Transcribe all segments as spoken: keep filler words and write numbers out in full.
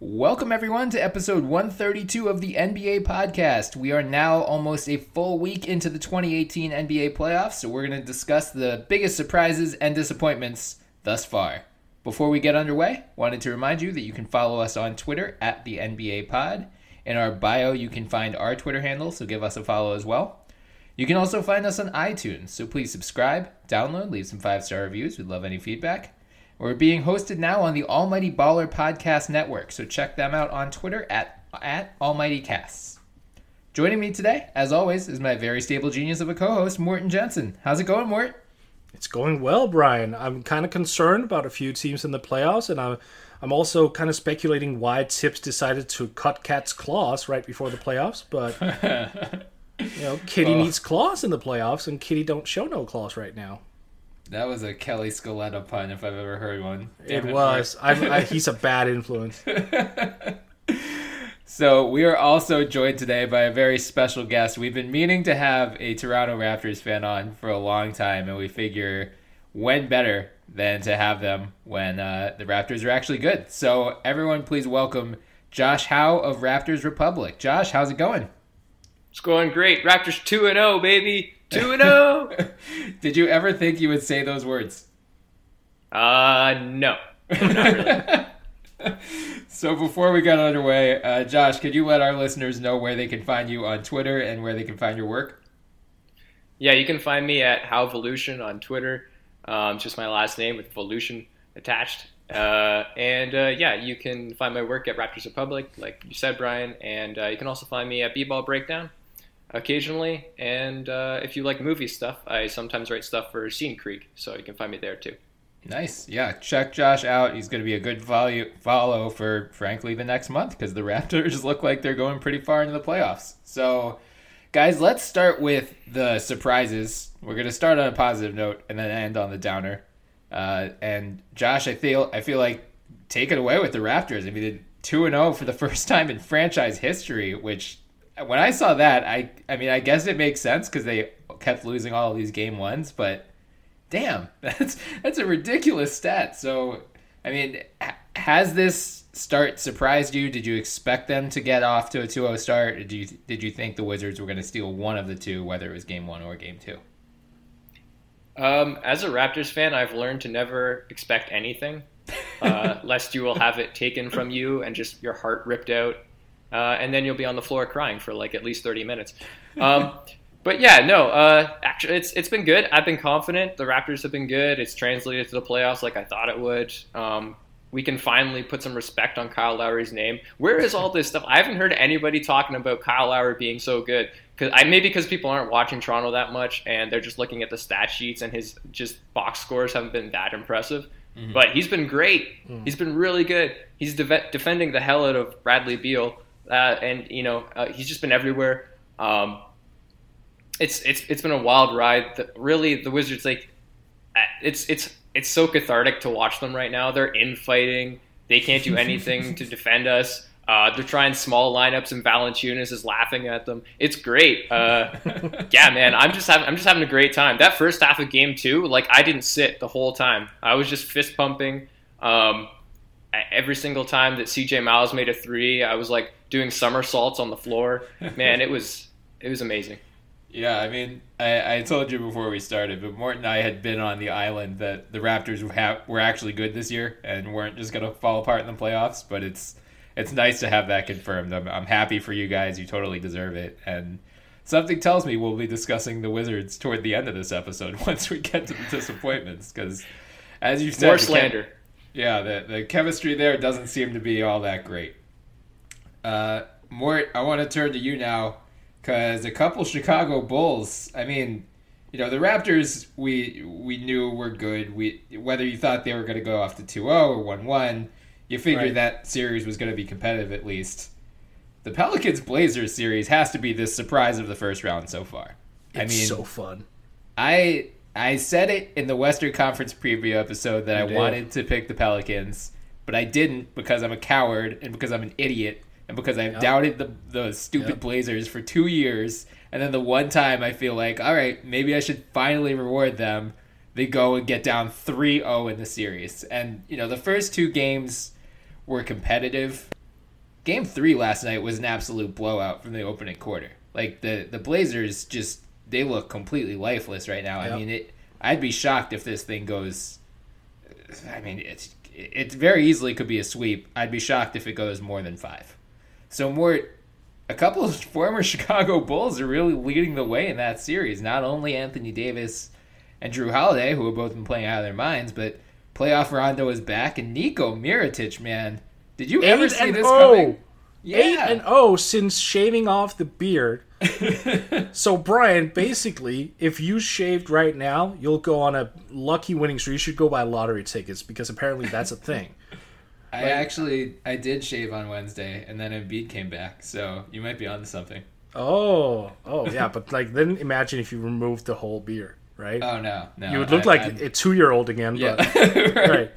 Welcome, everyone, to episode one thirty-two of the N B A podcast. We are now almost a full week into the twenty eighteen N B A playoffs, so we're going to discuss the biggest surprises and disappointments thus far. Before we get underway, wanted to remind you that you can follow us on Twitter at the N B A pod. In our bio, you can find our Twitter handle, so give us a follow as well. You can also find us on iTunes, so please subscribe, download, leave some five-star reviews. We'd love any feedback. We're being hosted now on the Almighty Baller Podcast Network, so check them out on Twitter at, at AlmightyCasts. Joining me today, as always, is my very stable genius of a co-host, Morten Jensen. How's it going, Mort? It's going well, Brian. I'm kind of concerned about a few teams in the playoffs, and I'm, I'm also kind of speculating why Tips decided to cut Cat's claws right before the playoffs, but, you know, Kitty oh. needs claws in the playoffs, and Kitty don't show no claws right now. That was a Kelly Scaletta pun, if I've ever heard one. Damn it, it was. I, I, he's a bad influence. So we are also joined today by a very special guest. We've been meaning to have a Toronto Raptors fan on for a long time, and we figure when better than to have them when uh, the Raptors are actually good. So everyone, please welcome Josh Howe of Raptors Republic. Josh, how's it going? It's going great. Raptors two and oh, baby. two and oh. Did you ever think you would say those words? Uh, no. Not really. So before we got underway, uh, Josh, could you let our listeners know where they can find you on Twitter and where they can find your work? Yeah, you can find me at HowVolution on Twitter. Um, just my last name with Volution attached. Uh, and uh, yeah, you can find my work at Raptors Republic, like you said, Brian. And uh, you can also find me at B-Ball Breakdown occasionally. And uh, if you like movie stuff, I sometimes write stuff for Scene Creek, so you can find me there too. Nice. Yeah, check Josh out. He's going to be a good follow, follow for, frankly, the next month because the Raptors look like they're going pretty far into the playoffs. So, guys, let's start with the surprises. We're going to start on a positive note and then end on the downer. Uh, and, Josh, I feel I feel like take it away with the Raptors. I mean, they two and oh for the first time in franchise history, which when I saw that, I I mean, I guess it makes sense because they kept losing all of these game ones, but damn, that's that's a ridiculous stat. So, I mean, has this start surprised you? Did you expect them to get off to a two oh start? Or did you did you think the Wizards were going to steal one of the two, whether it was game one or game two? Um, as a Raptors fan, I've learned to never expect anything, uh, lest you will have it taken from you and just your heart ripped out. Uh, and then you'll be on the floor crying for like at least thirty minutes. Um, but yeah, no, uh, actually, it's it's been good. I've been confident. The Raptors have been good. It's translated to the playoffs like I thought it would. Um, we can finally put some respect on Kyle Lowry's name. Where is all this stuff? I haven't heard anybody talking about Kyle Lowry being so good. Cause I maybe because people aren't watching Toronto that much and they're just looking at the stat sheets and his just box scores haven't been that impressive. Mm-hmm. But he's been great. Mm. He's been really good. He's de- defending the hell out of Bradley Beal. Uh, and you know uh, he's just been everywhere. Um, it's it's it's been a wild ride. The, really, the Wizards like it's it's it's so cathartic to watch them right now. They're infighting. They can't do anything to defend us. Uh, they're trying small lineups, and Valanciunas is laughing at them. It's great. Uh, yeah, man, I'm just having I'm just having a great time. That first half of game two, like I didn't sit the whole time. I was just fist pumping. Um, every single time that C J Miles made a three, I was like doing somersaults on the floor. Man, it was it was amazing. Yeah, I mean, I, I told you before we started, but Mort and I had been on the island that the Raptors have, were actually good this year and weren't just going to fall apart in the playoffs, but it's it's nice to have that confirmed. I'm, I'm happy for you guys. You totally deserve it. And something tells me we'll be discussing the Wizards toward the end of this episode once we get to the disappointments, because as you said... More slander. Chem- yeah, the, the chemistry there doesn't seem to be all that great. Uh, Mort, I want to turn to you now, because a couple Chicago Bulls, I mean, you know, the Raptors we we knew were good. We whether you thought they were going to go off to two oh or one one, you figured right. that series was going to be competitive at least. The Pelicans-Blazers series has to be the surprise of the first round so far. It's I mean, so fun. I I said it in the Western Conference preview episode that you I did. wanted to pick the Pelicans, but I didn't because I'm a coward and because I'm an idiot. And because I've yep. doubted the the stupid yep. Blazers for two years, and then the one time I feel like, all right, maybe I should finally reward them, they go and get down three oh in the series. And, you know, the first two games were competitive, game three last night was an absolute blowout from the opening quarter. Like the, the Blazers just, they look completely lifeless right now. Yep. I mean, it. I'd be shocked if this thing goes, I mean, it's, it very easily could be a sweep. I'd be shocked if it goes more than five. So more, a couple of former Chicago Bulls are really leading the way in that series. Not only Anthony Davis and Drew Holiday, who have both been playing out of their minds, but playoff Rondo is back, and Nico Mirotic, man. Did you ever see this coming? Yeah. eight and oh since shaving off the beard. So, Brian, basically, if you shaved right now, you'll go on a lucky winning streak. You should go buy lottery tickets, because apparently that's a thing. I like, actually, I did shave on Wednesday, and then Embiid came back, so you might be onto something. Oh, oh yeah, but like then imagine if you removed the whole beard, right? Oh, no, no. You would look I, like I'm... a two-year-old again. Yeah, but, right. right.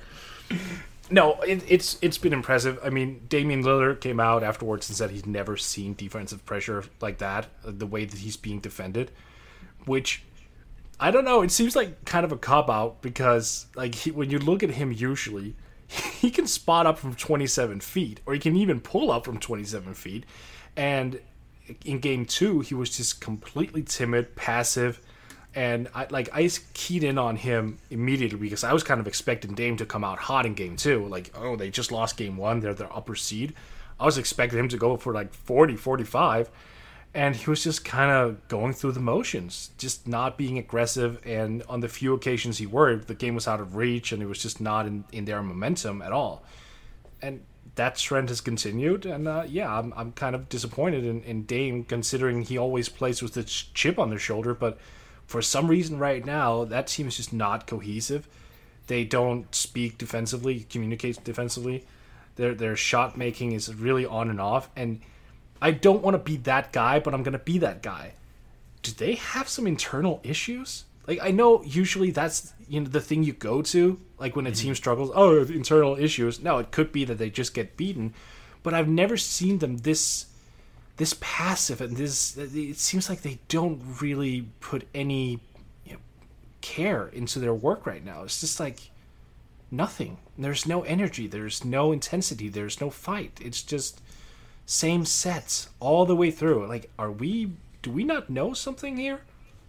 No, it, it's it's been impressive. I mean, Damian Lillard came out afterwards and said he's never seen defensive pressure like that, the way that he's being defended, which, I don't know, it seems like kind of a cop-out, because like he, when you look at him usually, he can spot up from twenty-seven feet, or he can even pull up from twenty-seven feet, and in game two, he was just completely timid, passive. And I like I keyed in on him immediately, because I was kind of expecting Dame to come out hot in game two. Like, oh, they just lost game one. They're their upper seed. I was expecting him to go for like forty, forty-five. And he was just kind of going through the motions, just not being aggressive. And on the few occasions he were, the game was out of reach, and it was just not in, in their momentum at all. And that trend has continued. And uh, yeah, I'm I'm kind of disappointed in, in Dame, considering he always plays with the chip on their shoulder. But for some reason right now, that team is just not cohesive. They don't speak defensively, communicate defensively. Their their shot making is really on and off. And I don't want to be that guy, but I'm going to be that guy. Do they have some internal issues? Like, I know usually that's, you know, the thing you go to, like when a team struggles. Oh, internal issues. No, it could be that they just get beaten. But I've never seen them this... this passive, and this, it seems like they don't really put any, you know, care into their work right now. It's just like nothing. There's no energy. There's no intensity. There's no fight. It's just same sets all the way through. Like, are we, do we not know something here?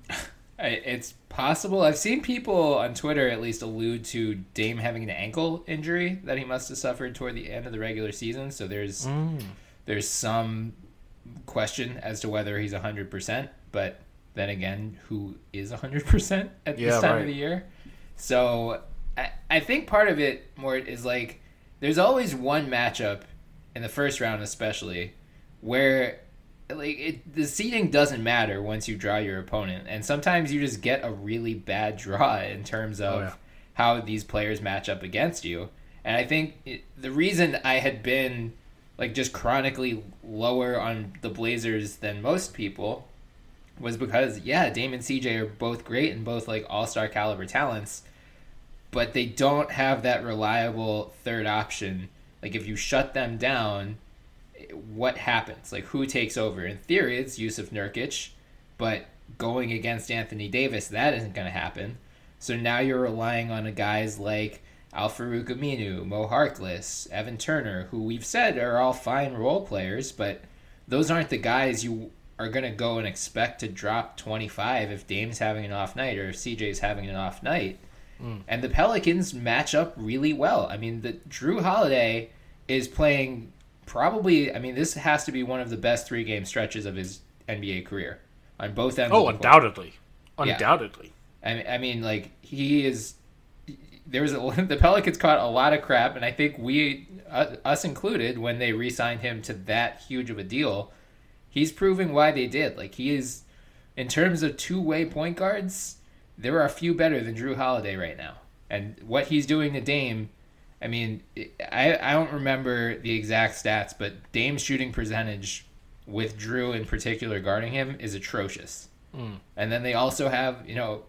It's possible. I've seen people on Twitter at least allude to Dame having an ankle injury that he must have suffered toward the end of the regular season. So there's, mm. there's some question as to whether he's one hundred percent, but then again, who is one hundred percent at yeah, this time right. of the year? So I, I think part of it, Mort, is like there's always one matchup in the first round especially where like it, the seeding doesn't matter once you draw your opponent, and sometimes you just get a really bad draw in terms of oh, yeah. how these players match up against you. And I think it, the reason I had been like just chronically lower on the Blazers than most people was because, yeah, Dame and C J are both great and both like all-star caliber talents, but they don't have that reliable third option. Like if you shut them down, what happens? Like who takes over? In theory, it's Yusuf Nurkic, but going against Anthony Davis, that isn't going to happen. So now you're relying on a guys like Al-Farouq Aminu, Mo Harkless, Evan Turner, who we've said are all fine role players, but those aren't the guys you are going to go and expect to drop twenty-five if Dame's having an off night or if C J's having an off night. Mm. And the Pelicans match up really well. I mean, the Drew Holiday is playing probably, I mean, this has to be one of the best three-game stretches of his N B A career on both ends. Oh, of the undoubtedly. Court. Undoubtedly. Yeah. I mean, I mean, like, he is... There was a, the Pelicans caught a lot of crap, and I think we, uh, us included, when they re-signed him to that huge of a deal, he's proving why they did. Like, he is, in terms of two-way point guards, there are a few better than Drew Holiday right now. And what he's doing to Dame, I mean, I, I don't remember the exact stats, but Dame's shooting percentage with Drew in particular guarding him is atrocious. Mm. And then they also have, you know,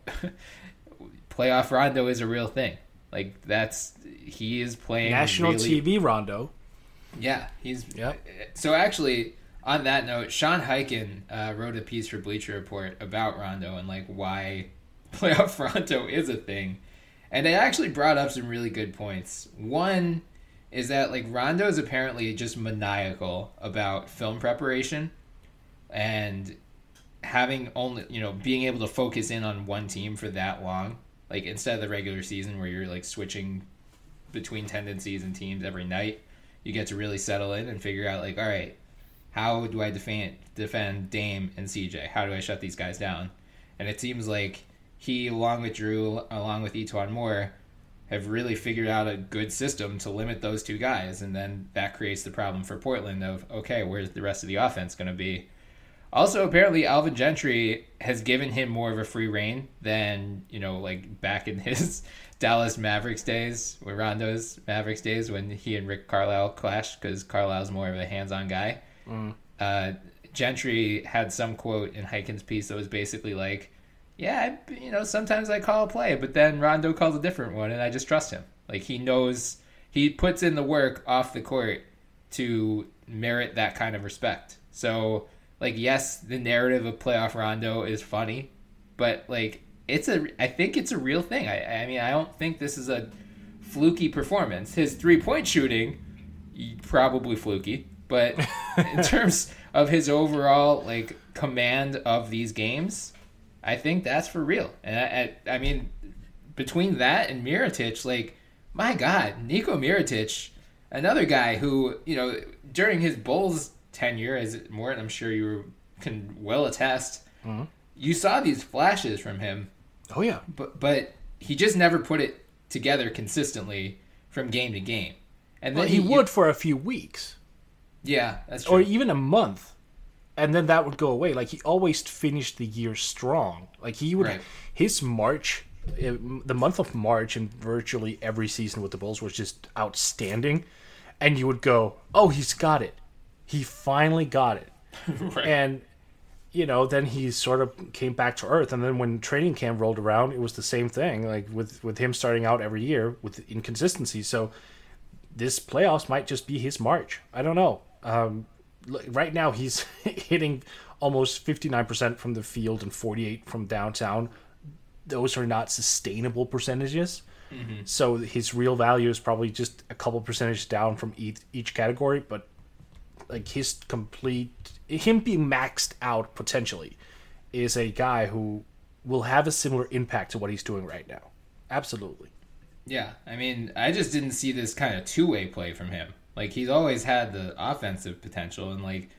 playoff Rondo is a real thing. Like, that's, he is playing national really... T V Rondo. Yeah, he's... Yep. So actually, on that note, Sean Highkin uh, wrote a piece for Bleacher Report about Rondo and, like, why playoff Rondo is a thing. And it actually brought up some really good points. One is that like Rondo's apparently just maniacal about film preparation and having only, you know, being able to focus in on one team for that long, like instead of the regular season where you're like switching between tendencies and teams every night, you get to really settle in and figure out like, all right, how do I defend defend Dame and C J? How do I shut these guys down? And it seems like he, along with Drew, along with Etuan Moore, have really figured out a good system to limit those two guys, and then that creates the problem for Portland of, okay, where's the rest of the offense going to be? Also, apparently, Alvin Gentry has given him more of a free reign than, you know, like back in his Dallas Mavericks days, or Rondo's Mavericks days, when he and Rick Carlisle clashed, because Carlisle's more of a hands-on guy. Mm. Uh, Gentry had some quote in Hyken's piece that was basically like, yeah, I, you know, sometimes I call a play, but then Rondo calls a different one, and I just trust him. Like, he knows, he puts in the work off the court to merit that kind of respect. So, like, yes, the narrative of playoff Rondo is funny, but, like, it's a, I think it's a real thing. I, I mean, I don't think this is a fluky performance. His three-point shooting, probably fluky, but in terms of his overall, like, command of these games, I think that's for real. And I, I, I mean, between that and Mirotic, like, my God, Niko Mirotic, another guy who, you know, during his Bulls tenure, as Morton, I'm sure you can well attest, mm-hmm. you saw these flashes from him. Oh, yeah. But but he just never put it together consistently from game to game. And then well, he, he would you, for a few weeks. Yeah, that's true. Or even a month. And then that would go away. Like, he always finished the year strong. Like, he would, right. his March, the month of March in virtually every season with the Bulls was just outstanding. And you would go, oh, he's got it. He finally got it. Right. And, you know, then he sort of came back to earth. And then when training camp rolled around, it was the same thing. Like, with, with him starting out every year with inconsistency. So this playoffs might just be his March. I don't know. Um, right now, he's hitting almost fifty-nine percent from the field and forty-eight from downtown. Those are not sustainable percentages. Mm-hmm. So his real value is probably just a couple percentage down from each, each category. But like his complete, him being maxed out potentially is a guy who will have a similar impact to what he's doing right now. Absolutely. Yeah, I mean, I just didn't see this kind of two-way play from him. Like, he's always had the offensive potential, and, like,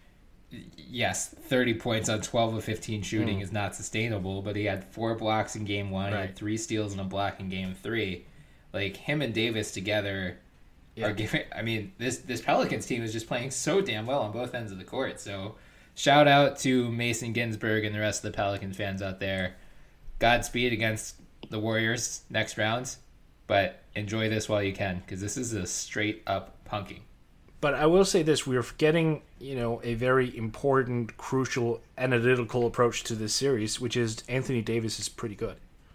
yes, thirty points on twelve of fifteen shooting mm. is not sustainable, but he had four blocks in game one, right. he had three steals and a block in game three. Like, him and Davis together yeah. are giving... I mean, this, this Pelicans team is just playing so damn well on both ends of the court, so shout out to Mason Ginsberg and the rest of the Pelicans fans out there. Godspeed against the Warriors next round, but enjoy this while you can, because this is a straight-up punking. But I will say this, we are forgetting, you know, a very important, crucial, analytical approach to this series, which is Anthony Davis is pretty good.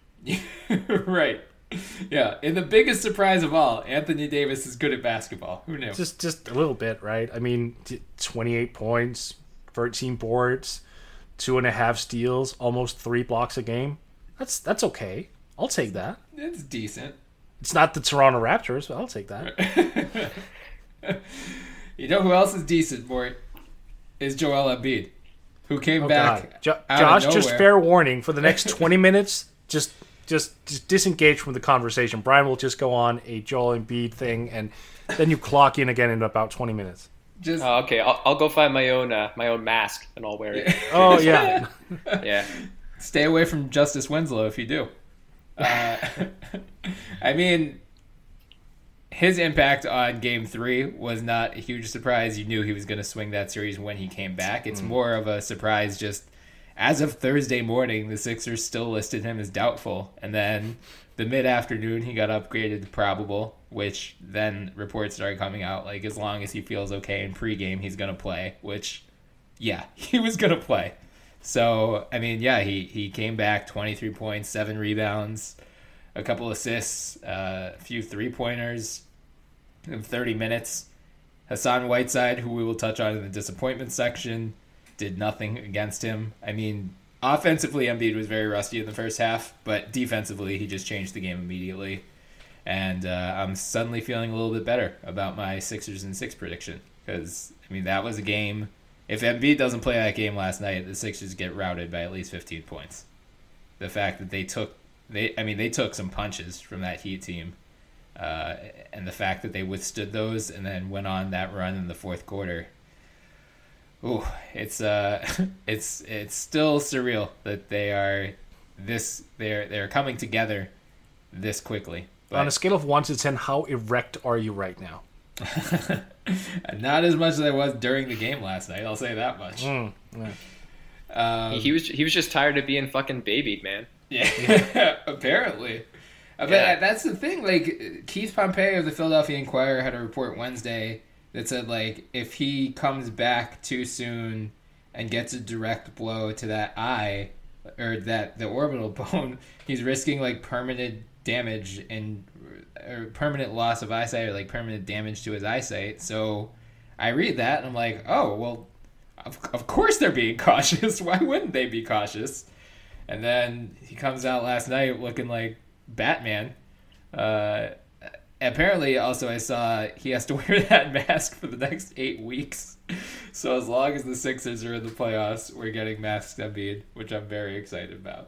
Right. Yeah. And the biggest surprise of all, Anthony Davis is good at basketball. Who knew? Just just a little bit, right? I mean, twenty-eight points, thirteen boards, two and a half steals, almost three blocks a game. That's that's okay. I'll take that. It's decent. It's not the Toronto Raptors, but I'll take that. You know who else is decent, Mort? Is Joel Embiid, who came oh, back jo- out Josh, of just fair warning, for the next twenty minutes, just, just just disengage from the conversation. Brian will just go on a Joel Embiid thing, and then you clock in again in about twenty minutes. Just uh, okay, I'll, I'll go find my own uh, my own mask, and I'll wear it. Oh, yeah. Yeah. Stay away from Justice Winslow if you do. Uh, I mean... His impact on Game three was not a huge surprise. You knew he was going to swing that series when he came back. It's mm. more of a surprise just as of Thursday morning, the Sixers still listed him as doubtful. And then the mid-afternoon, he got upgraded to probable, which then reports started coming out. Like, as long as he feels okay in pregame, he's going to play, which, yeah, he was going to play. So, I mean, yeah, he, he came back, twenty-three points, seven rebounds, a couple assists, uh, a few three-pointers in thirty minutes. Hassan Whiteside, who we will touch on in the disappointment section, did nothing against him. I mean, offensively, Embiid was very rusty in the first half, but defensively, he just changed the game immediately. And uh, I'm suddenly feeling a little bit better about my Sixers in six prediction. Because, I mean, that was a game. If Embiid doesn't play that game last night, the Sixers get routed by at least fifteen points. The fact that they took, they I mean, they took some punches from that Heat team. Uh, and the fact that they withstood those and then went on that run in the fourth quarter. Ooh, it's uh, it's it's still surreal that they are this they're they're coming together this quickly. But on a scale of one to ten, how erect are you right now? Not as much as I was during the game last night. I'll say that much. Mm, yeah. Um, he was he was just tired of being fucking babied, man. Yeah, apparently. But Yeah. that's the thing. Like Keith Pompey of the Philadelphia Inquirer had a report Wednesday that said, like, if he comes back too soon and gets a direct blow to that eye or that the orbital bone, he's risking like permanent damage and or permanent loss of eyesight or like permanent damage to his eyesight. So I read that and I'm like, oh well, of of course they're being cautious. Why wouldn't they be cautious? And then he comes out last night looking like Batman. Uh, apparently, also I saw he has to wear that mask for the next eight weeks. So as long as the Sixers are in the playoffs, we're getting masks Embiid, which I'm very excited about.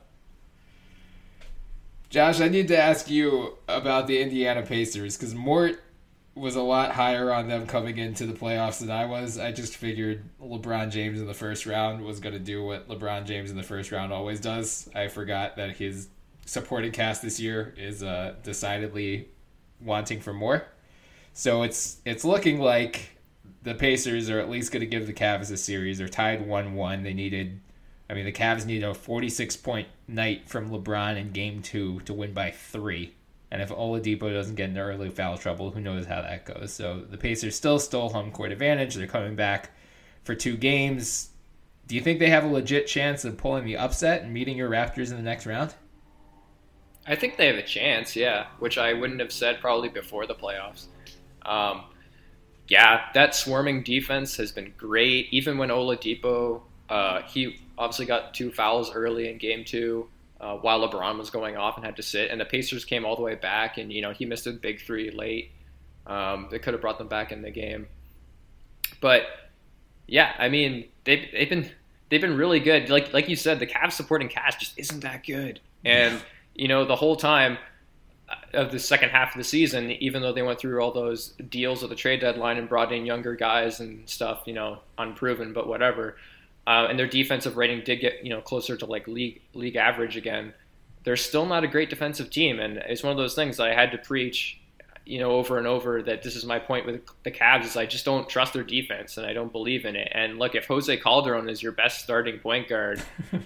Josh, I need to ask you about the Indiana Pacers because Mort was a lot higher on them coming into the playoffs than I was. I just figured LeBron James in the first round was going to do what LeBron James in the first round always does. I forgot that his supporting cast this year is uh, decidedly wanting for more. So it's it's looking like the Pacers are at least going to give the Cavs a series. They're tied one one. They needed, I mean, the Cavs needed a forty-six point night from LeBron in game two to win by three. And if Oladipo doesn't get into early foul trouble, who knows how that goes. So the Pacers still stole home court advantage. They're coming back for two games. Do you think they have a legit chance of pulling the upset and meeting your Raptors in the next round? I think they have a chance, yeah, which I wouldn't have said probably before the playoffs. Um, yeah, that swarming defense has been great. Even when Oladipo, uh, he obviously got two fouls early in game two uh, while LeBron was going off and had to sit. And the Pacers came all the way back, and, you know, he missed a big three late. Um, they could have brought them back in the game. But, yeah, I mean, they've, they've been they've been really good. Like like you said, the Cavs supporting cast just isn't that good. And you know, the whole time of the second half of the season, even though they went through all those deals at the trade deadline and brought in younger guys and stuff, you know, unproven, but whatever, uh, and their defensive rating did get, you know, closer to like league league average again, they're still not a great defensive team. And it's one of those things I had to preach, you know, over and over that this is my point with the Cavs is I just don't trust their defense and I don't believe in it. And look, if Jose Calderon is your best starting point guard,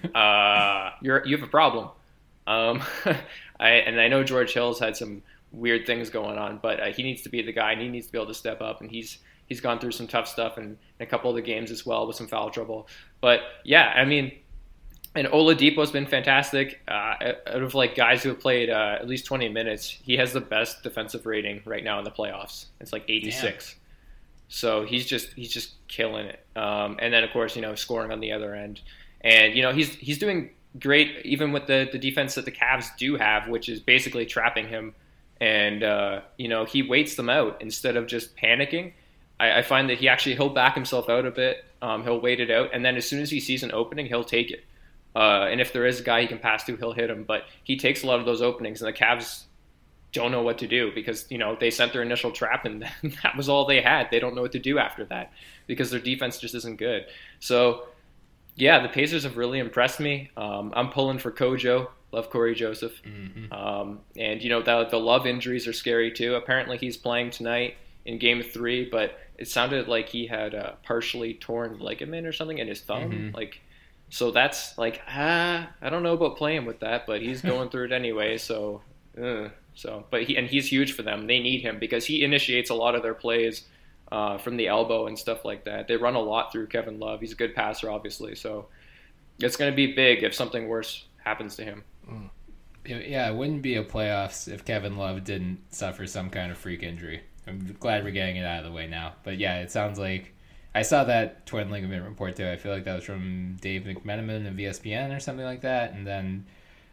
uh, you're you have a problem. Um, I and I know George Hill's had some weird things going on, but uh, he needs to be the guy, and he needs to be able to step up. And he's he's gone through some tough stuff in, in a couple of the games as well with some foul trouble. But yeah, I mean, and Oladipo's been fantastic. Uh, out of like guys who have played uh, at least twenty minutes, he has the best defensive rating right now in the playoffs. It's like eighty-six. Damn. So he's just he's just killing it. Um, and then of course, you know, scoring on the other end, and you know he's he's doing great even with the, the defense that the Cavs do have, which is basically trapping him. And, uh, you know, he waits them out instead of just panicking. I, I find that he actually, he'll back himself out a bit. Um, he'll wait it out. And then as soon as he sees an opening, he'll take it. Uh, and if there is a guy he can pass to, he'll hit him. But he takes a lot of those openings, and the Cavs don't know what to do because, you know, they sent their initial trap and that was all they had. They don't know what to do after that because their defense just isn't good. So, yeah, the Pacers have really impressed me. Um, I'm pulling for Kojo. Love Corey Joseph. Mm-hmm. Um, and, you know, the, the Love injuries are scary, too. Apparently he's playing tonight in game three, but it sounded like he had a partially torn ligament or something in his thumb. Mm-hmm. Like, so that's like, ah, I don't know about playing with that, but he's going through it anyway. So, uh, so, but he, and he's huge for them. They need him because he initiates a lot of their plays Uh, from the elbow and stuff like that. They run a lot through Kevin Love. He's a good passer, obviously. So it's going to be big if something worse happens to him. Mm. Yeah, it wouldn't be a playoffs if Kevin Love didn't suffer some kind of freak injury. I'm glad we're getting it out of the way now. But yeah, it sounds like I saw that torn ligament report too. I feel like that was from Dave McMenamin of E S P N or something like that. And then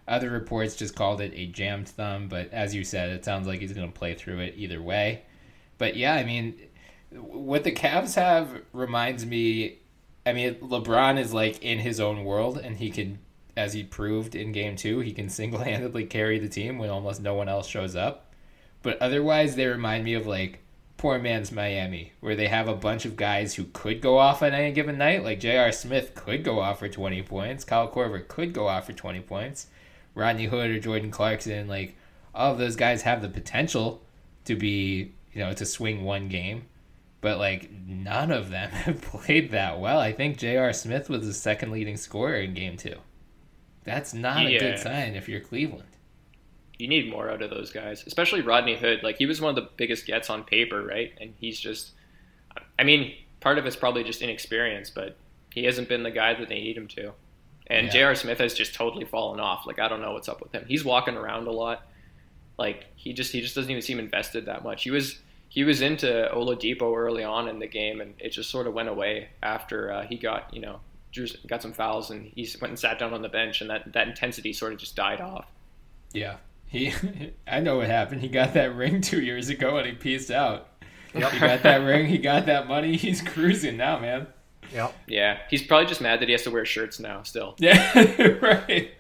Other reports just called it a jammed thumb, but as you said, it sounds like he's going to play through it either way. But yeah, I mean, what the Cavs have reminds me, I mean, LeBron is like in his own world, and he can, as he proved in game two, he can single-handedly carry the team when almost no one else shows up. But otherwise, they remind me of like poor man's Miami, where they have a bunch of guys who could go off on any given night. Like J R. Smith could go off for twenty points. Kyle Korver could go off for twenty points. Rodney Hood or Jordan Clarkson, like all of those guys have the potential to be, you know, to swing one game. But like none of them have played that well. I think J R. Smith was the second leading scorer in game two. That's not yeah. a good sign if you're Cleveland. You need more out of those guys, especially Rodney Hood. Like, he was one of the biggest gets on paper, right? And he's just, I mean, part of it's probably just inexperience, but he hasn't been the guy that they need him to. And yeah. J R. Smith has just totally fallen off. Like, I don't know what's up with him. He's walking around a lot. Like, he just he just doesn't even seem invested that much. He was he was into Oladipo early on in the game, and it just sort of went away after uh, he got, you know, drew, got some fouls, and he went and sat down on the bench, and that, that intensity sort of just died off. Yeah. He, I know what happened. He got that ring two years ago and he pieced out. Yep. He got that ring. He got that money. He's cruising now, man. Yep. Yeah. He's probably just mad that he has to wear shirts now still. Yeah, right.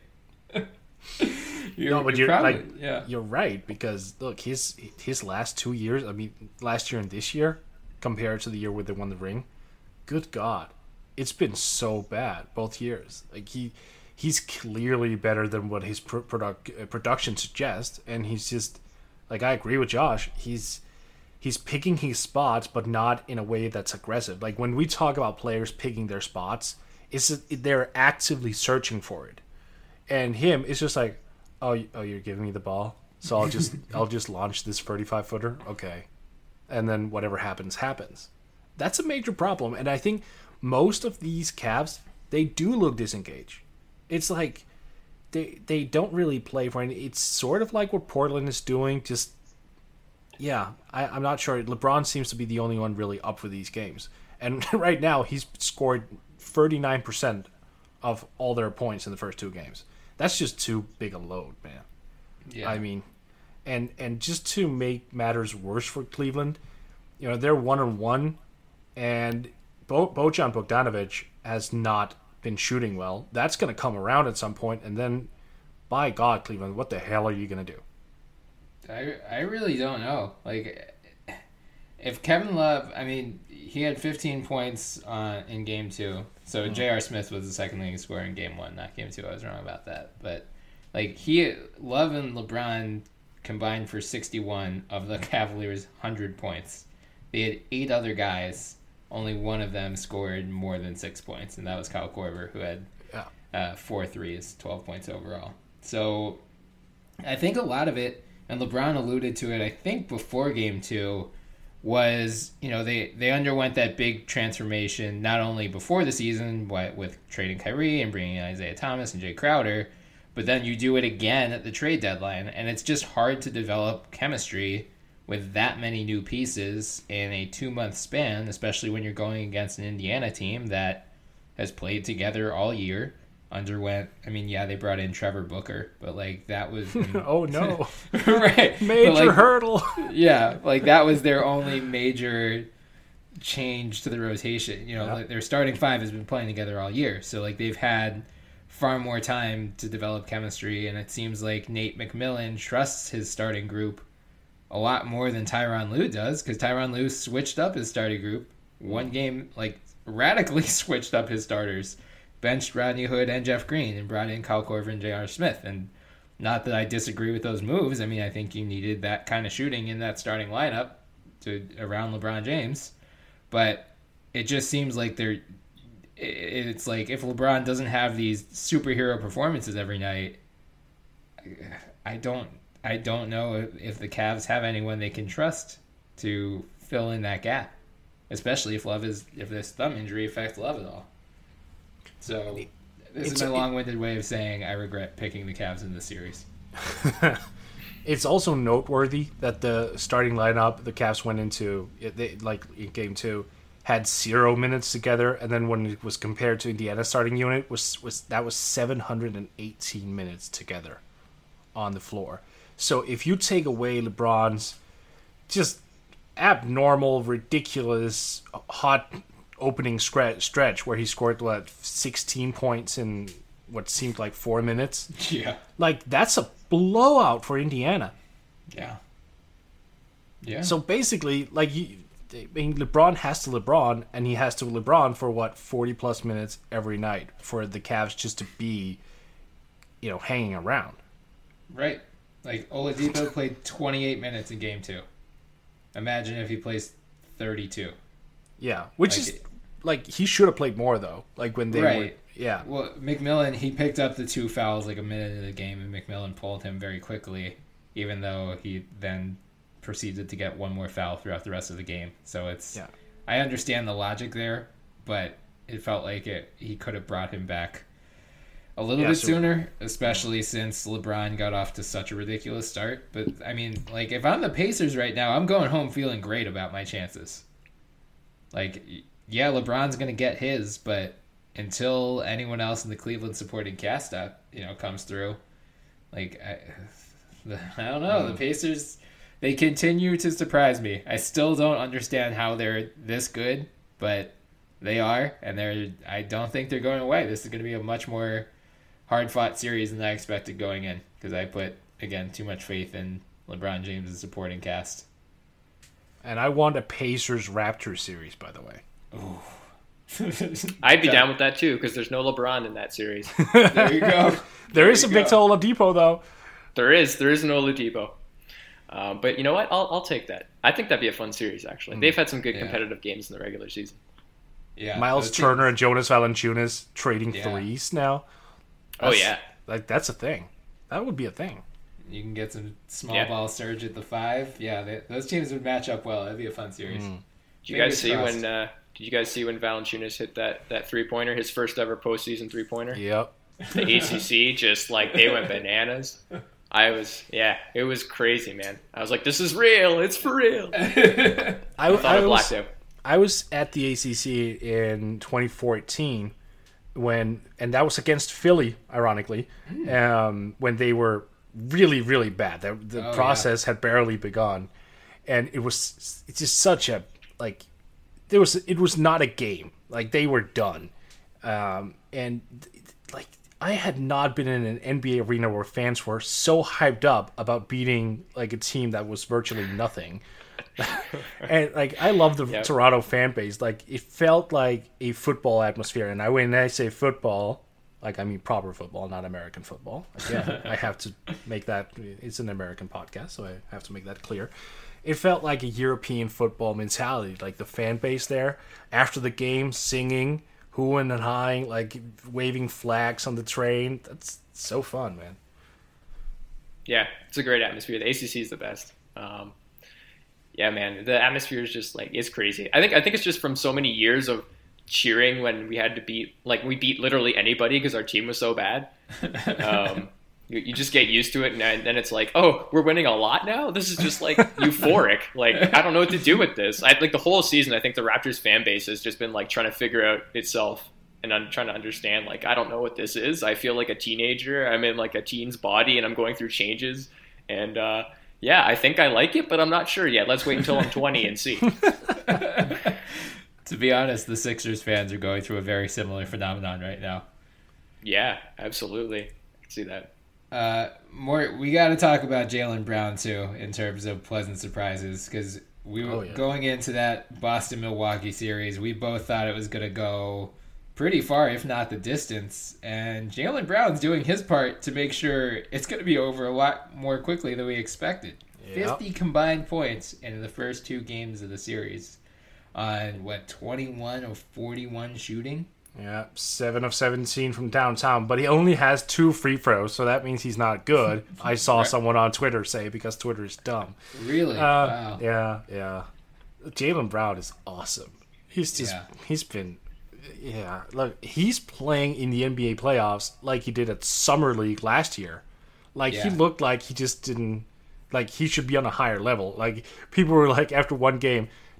You're, no, but you're, you're probably, like, yeah. You're right, because look, his his last two years, I mean, last year and this year, compared to the year where they won the ring, good God, it's been so bad both years. Like he. He's clearly better than what his product, uh, production suggests, and he's just like, I agree with Josh. He's he's picking his spots, but not in a way that's aggressive. Like when we talk about players picking their spots, it's they're actively searching for it, and him it's just like, oh, oh, you're giving me the ball, so I'll just I'll just launch this thirty-five footer, okay, and then whatever happens happens. That's a major problem, and I think most of these Cavs, they do look disengaged. It's like they they don't really play for it. It's sort of like what Portland is doing. Just yeah, I, I'm not sure. LeBron seems to be the only one really up for these games, and right now he's scored thirty-nine percent of all their points in the first two games. That's just too big a load, man. Yeah, I mean, and and just to make matters worse for Cleveland, you know, they're one on one, and Bo- Bojan Bogdanovic has not been shooting well. That's going to come around at some point, and then, by God, Cleveland, what the hell are you going to do? I, I really don't know. Like, if Kevin Love, I mean, he had fifteen points uh, in game two, so mm-hmm. J R. Smith was the second leading scorer in game one, not game two. I was wrong about that. But, like, he, Love and LeBron combined for sixty-one of the Cavaliers' one hundred points. They had eight other guys. Only one of them scored more than six points, and that was Kyle Korver, who had yeah. uh, four threes, twelve points overall. So I think a lot of it, and LeBron alluded to it, I think before game two, was, you know, they, they underwent that big transformation, not only before the season with trading Kyrie and bringing in Isaiah Thomas and Jay Crowder, but then you do it again at the trade deadline, and it's just hard to develop chemistry with that many new pieces in a two-month span, especially when you're going against an Indiana team that has played together all year, underwent, I mean, yeah, they brought in Trevor Booker, but, like, that was... I mean, oh, no. right. Major like, hurdle. yeah, like, that was their only major change to the rotation. You know, yeah. like, their starting five has been playing together all year, so, like, they've had far more time to develop chemistry, and it seems like Nate McMillan trusts his starting group a lot more than Tyronn Lue does, because Tyronn Lue switched up his starting group one game, like radically switched up his starters, benched Rodney Hood and Jeff Green, and brought in Kyle Korver and J R. Smith. And not that I disagree with those moves. I mean, I think you needed that kind of shooting in that starting lineup to around LeBron James, but it just seems like they're. It's like if LeBron doesn't have these superhero performances every night, I don't. I don't know if, if the Cavs have anyone they can trust to fill in that gap, especially if Love is if this thumb injury affects Love at all. So this it's, is my long-winded way of saying I regret picking the Cavs in this series. It's also noteworthy that the starting lineup the Cavs went into, they, like in game two, had zero minutes together, and then when it was compared to Indiana starting unit, was was that was seven hundred eighteen minutes together on the floor. So if you take away LeBron's just abnormal, ridiculous, hot opening stretch where he scored what sixteen points in what seemed like four minutes, yeah, like that's a blowout for Indiana. Yeah. Yeah. So basically, like you, I mean, LeBron has to LeBron, and he has to LeBron for what forty plus minutes every night for the Cavs just to be, you know, hanging around. Right. Like Oladipo played twenty-eight minutes in game two. Imagine if he plays thirty-two. Yeah, which like, is like he should have played more though. Like when they right. were, yeah. Well, McMillan, he picked up the two fouls like a minute into the game, and McMillan pulled him very quickly, even though he then proceeded to get one more foul throughout the rest of the game. So it's, yeah. I understand the logic there, but it felt like it. He could have brought him back a little yeah, bit so, sooner, especially since LeBron got off to such a ridiculous start. But I mean, like if I'm the Pacers right now, I'm going home feeling great about my chances. Like, yeah, LeBron's gonna get his, but until anyone else in the Cleveland supporting cast up, you know, comes through, like I, I don't know, mm. the Pacers. They continue to surprise me. I still don't understand how they're this good, but they are, and they're. I don't think they're going away. This is going to be a much more hard-fought series than I expected going in, because I put, again, too much faith in LeBron James' supporting cast. And I want a Pacers-Raptors series, by the way. Ooh. I'd be down with that, too, because there's no LeBron in that series. There you go. there, there is a Victor Oladipo, though. There is. There is no Oladipo. Um, but you know what? I'll I'll take that. I think that'd be a fun series, actually. Mm. They've had some good yeah. competitive games in the regular season. Yeah, Miles Turner teams. and Jonas Valanciunas trading yeah. threes now. That's, oh, yeah. Like, that's a thing. That would be a thing. You can get some small yeah. ball surge at the five. Yeah, they, those teams would match up well. That'd be a fun series. Mm. Did you guys see crossed. when? Uh, did you guys see when Valanciunas hit that, that three pointer, his first ever postseason three pointer? Yep. The A C C just like they went bananas. I was, yeah, it was crazy, man. I was like, this is real. It's for real. I, I thought I I was, out. I was at the A C C in twenty fourteen when, and that was against Philly, ironically, mm. um, when they were really, really bad. The, the oh, process yeah. had barely begun. And it was it's just such a, like, there was, it was not a game. Like, they were done. Um, and, like, I had not been in an N B A arena where fans were so hyped up about beating like a team that was virtually nothing. And like I love the yep. Toronto fan base. Like it felt like a football atmosphere. And I when I say football, like I mean proper football, not American football. Again, I have to make that it's an American podcast, so I have to make that clear. It felt like a European football mentality, like the fan base there after the game singing, hooing and hawing, like waving flags on the train. That's so fun, man. Yeah, it's a great atmosphere. The A C C is the best. Um, yeah, man, the atmosphere is just like it's crazy. I think I think it's just from so many years of cheering when we had to beat like we beat literally anybody because our team was so bad. Um, you, you just get used to it, and then it's like, oh, we're winning a lot now. This is just like euphoric. Like I don't know what to do with this. I like the whole season. I think the Raptors fan base has just been like trying to figure out itself. And I'm trying to understand, like, I don't know what this is. I feel like a teenager. I'm in, like, a teen's body, and I'm going through changes. And, uh, yeah, I think I like it, but I'm not sure yet. Let's wait until I'm twenty and see. To be honest, the Sixers fans are going through a very similar phenomenon right now. Yeah, absolutely. I can see that. Uh, more, we got to talk about Jaylen Brown, too, in terms of pleasant surprises, because we were oh, yeah. going into that Boston-Milwaukee series. We both thought it was going to go pretty far, if not the distance, and Jaylen Brown's doing his part to make sure it's going to be over a lot more quickly than we expected. Yep. fifty combined points in the first two games of the series on, what, twenty-one of forty-one shooting? Yeah, seven of seventeen from downtown, but he only has two free throws, so that means he's not good. I saw right. someone on Twitter say, because Twitter is dumb. Really? Uh, wow. Yeah, yeah. Jaylen Brown is awesome. He's just, yeah. he's been... Yeah, look, he's playing in the N B A playoffs like he did at Summer League last year. Like, yeah. he looked like he just didn't... Like, he should be on a higher level. Like, people were like, after one game,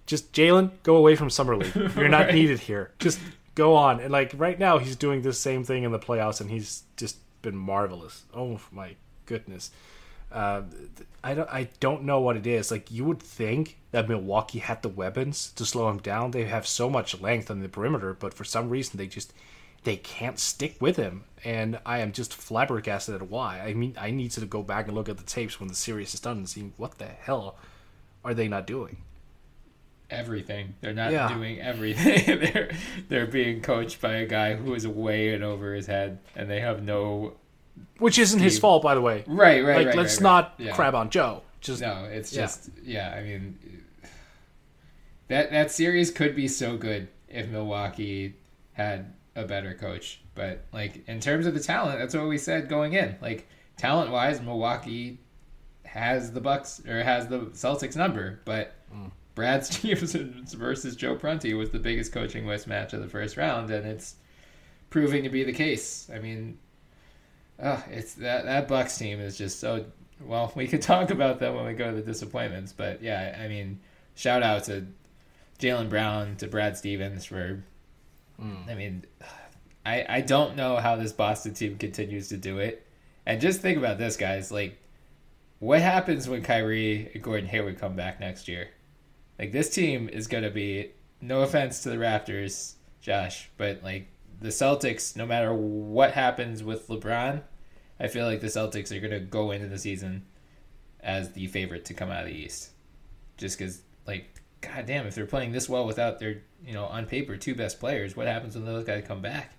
just Jalen, go away from Summer League. You're not right. needed here. Just go on. And like right now, he's doing the same thing in the playoffs, and he's just been marvelous. Oh my goodness. Uh, I don't. I don't know what it is. Like you would think that Milwaukee had the weapons to slow him down. They have so much length on the perimeter, but for some reason they just they can't stick with him. And I am just flabbergasted at why. I mean, I need to go back and look at the tapes when the series is done and see what the hell are they not doing. Everything. They're not yeah. doing everything. they're they're being coached by a guy who is way in over his head, and they have no. Which isn't his fault, by the way. Right, right, like, right. Let's right, not right. Yeah. crab on Joe. Just no, it's yeah. just yeah. I mean, that that series could be so good if Milwaukee had a better coach. But like in terms of the talent, that's what we said going in. Like talent wise, Milwaukee has the Bucks or has the Celtics number, but mm. Brad Stevens versus Joe Prunty was the biggest coaching mismatch of the first round, and it's proving to be the case. I mean. Oh, it's that that Bucks team is just so well. We could talk about them when we go to the disappointments, but yeah, I mean, shout out to Jaylen Brown, to Brad Stevens for. Mm. I mean, I I don't know how this Boston team continues to do it, and just think about this, guys. Like, what happens when Kyrie and Gordon Hayward come back next year? Like, this team is gonna be. No offense to the Raptors, Josh, but like. The Celtics, no matter what happens with LeBron, I feel like the Celtics are going to go into the season as the favorite to come out of the East. Just because, like, goddamn, if they're playing this well without their, you know, on paper, two best players, what happens when those guys come back?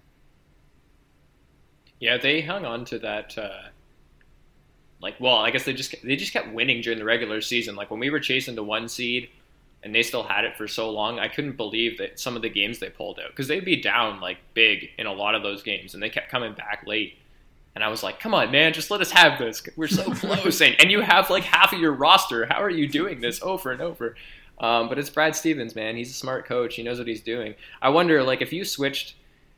Yeah, they hung on to that, uh, like, well, I guess they just they just kept winning during the regular season. Like, when we were chasing the one seed, and they still had it for so long, I couldn't believe that some of the games they pulled out. Because they'd be down, like, big in a lot of those games, and they kept coming back late. And I was like, come on, man, just let us have this. We're so close. and, and you have, like, half of your roster. How are you doing this over and over? Um, but it's Brad Stevens, man. He's a smart coach. He knows what he's doing. I wonder, like, if you switched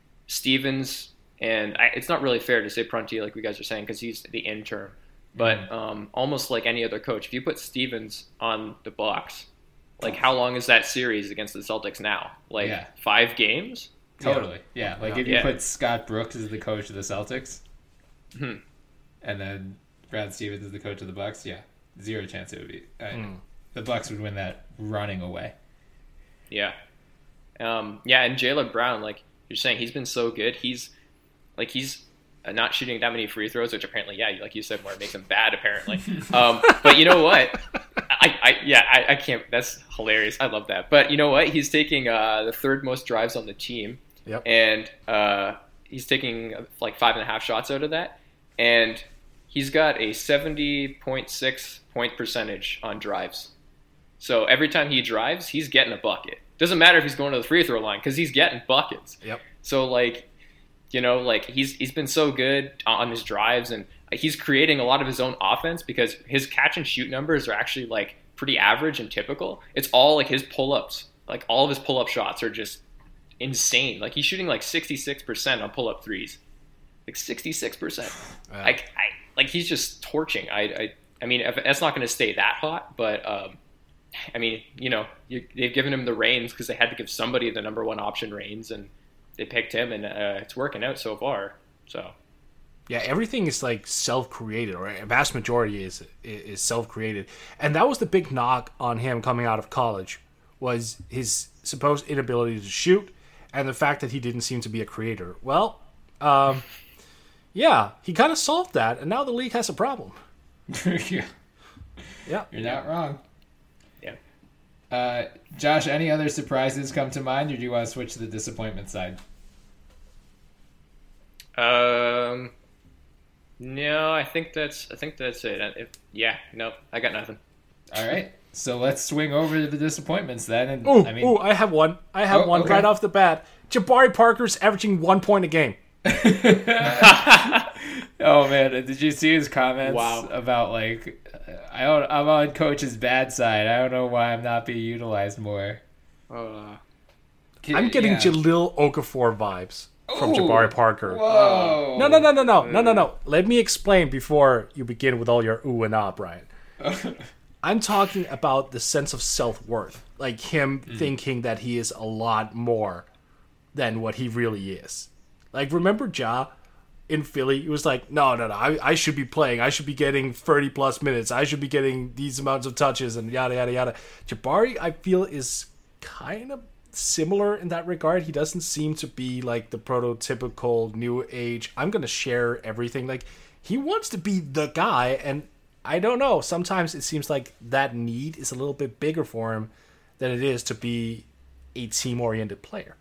Stevens, and I, it's not really fair to say Prunty, like you guys are saying, because he's the intern. But um, almost like any other coach, if you put Stevens on the Bucks, like, how long is that series against the Celtics now? Like, yeah. five games? Totally. Yeah. Like, if you yeah. put Scott Brooks as the coach of the Celtics, hmm. and then Brad Stevens as the coach of the Bucks, yeah, zero chance it would be. I, mm. The Bucks would win that running away. Yeah. Um, yeah, and Jaylen Brown, like you're saying, he's been so good. He's, like, he's not shooting that many free throws, which apparently, yeah, like you said, more makes him bad, apparently. Um, but you know what? I, I yeah, I, I can't. That's hilarious. I love that. But you know what? He's taking uh, the third most drives on the team, yep. and uh, he's taking like five and a half shots out of that, and he's got a seventy point six point percentage on drives. So every time he drives, he's getting a bucket. Doesn't matter if he's going to the free throw line because he's getting buckets. Yep. So like, you know, like he's he's been so good on his drives, and he's creating a lot of his own offense because his catch and shoot numbers are actually like pretty average and typical. It's all like his pull-ups. Like all of his pull-up shots are just insane. Like he's shooting like sixty-six percent on pull-up threes. Like sixty-six percent. Wow. Like I like he's just torching. I I I mean, if, that's not going to stay that hot, but um I mean, you know, you, they've given him the reins because they had to give somebody the number one option reins, and they picked him, and uh, it's working out so far. So, yeah, everything is like self-created, or a vast majority is is self-created, and that was the big knock on him coming out of college, was his supposed inability to shoot, and the fact that he didn't seem to be a creator. Well, um, yeah, he kind of solved that, and now the league has a problem. yeah, yeah, you're not wrong. Yeah. Uh, Josh, any other surprises come to mind, or do you want to switch to the disappointment side? Um, no, I think that's I think that's it. If, yeah, no, I got nothing. All right, so let's swing over to the disappointments then. And ooh, I mean, ooh, I have one. I have oh, one okay. right off the bat. Jabari Parker's averaging one point a game. Oh man, did you see his comments wow. about like I don't I'm on coach's bad side. I don't know why I'm not being utilized more. Uh, I'm getting yeah. Jahlil Okafor vibes from Ooh, Jabari Parker. Whoa. No, no, no, no, no, no, no, no. Let me explain before you begin with all your ooh and ah, Brian. I'm talking about the sense of self-worth. Like him mm. thinking that he is a lot more than what he really is. Like, remember Ja in Philly? He was like, no, no, no, I, I should be playing. I should be getting thirty-plus minutes. I should be getting these amounts of touches and yada, yada, yada. Jabari, I feel, is kind of similar in that regard. He doesn't seem to be like the prototypical new age, I'm going to share everything. Like, he wants to be the guy, and I don't know. Sometimes it seems like that need is a little bit bigger for him than it is to be a team-oriented player.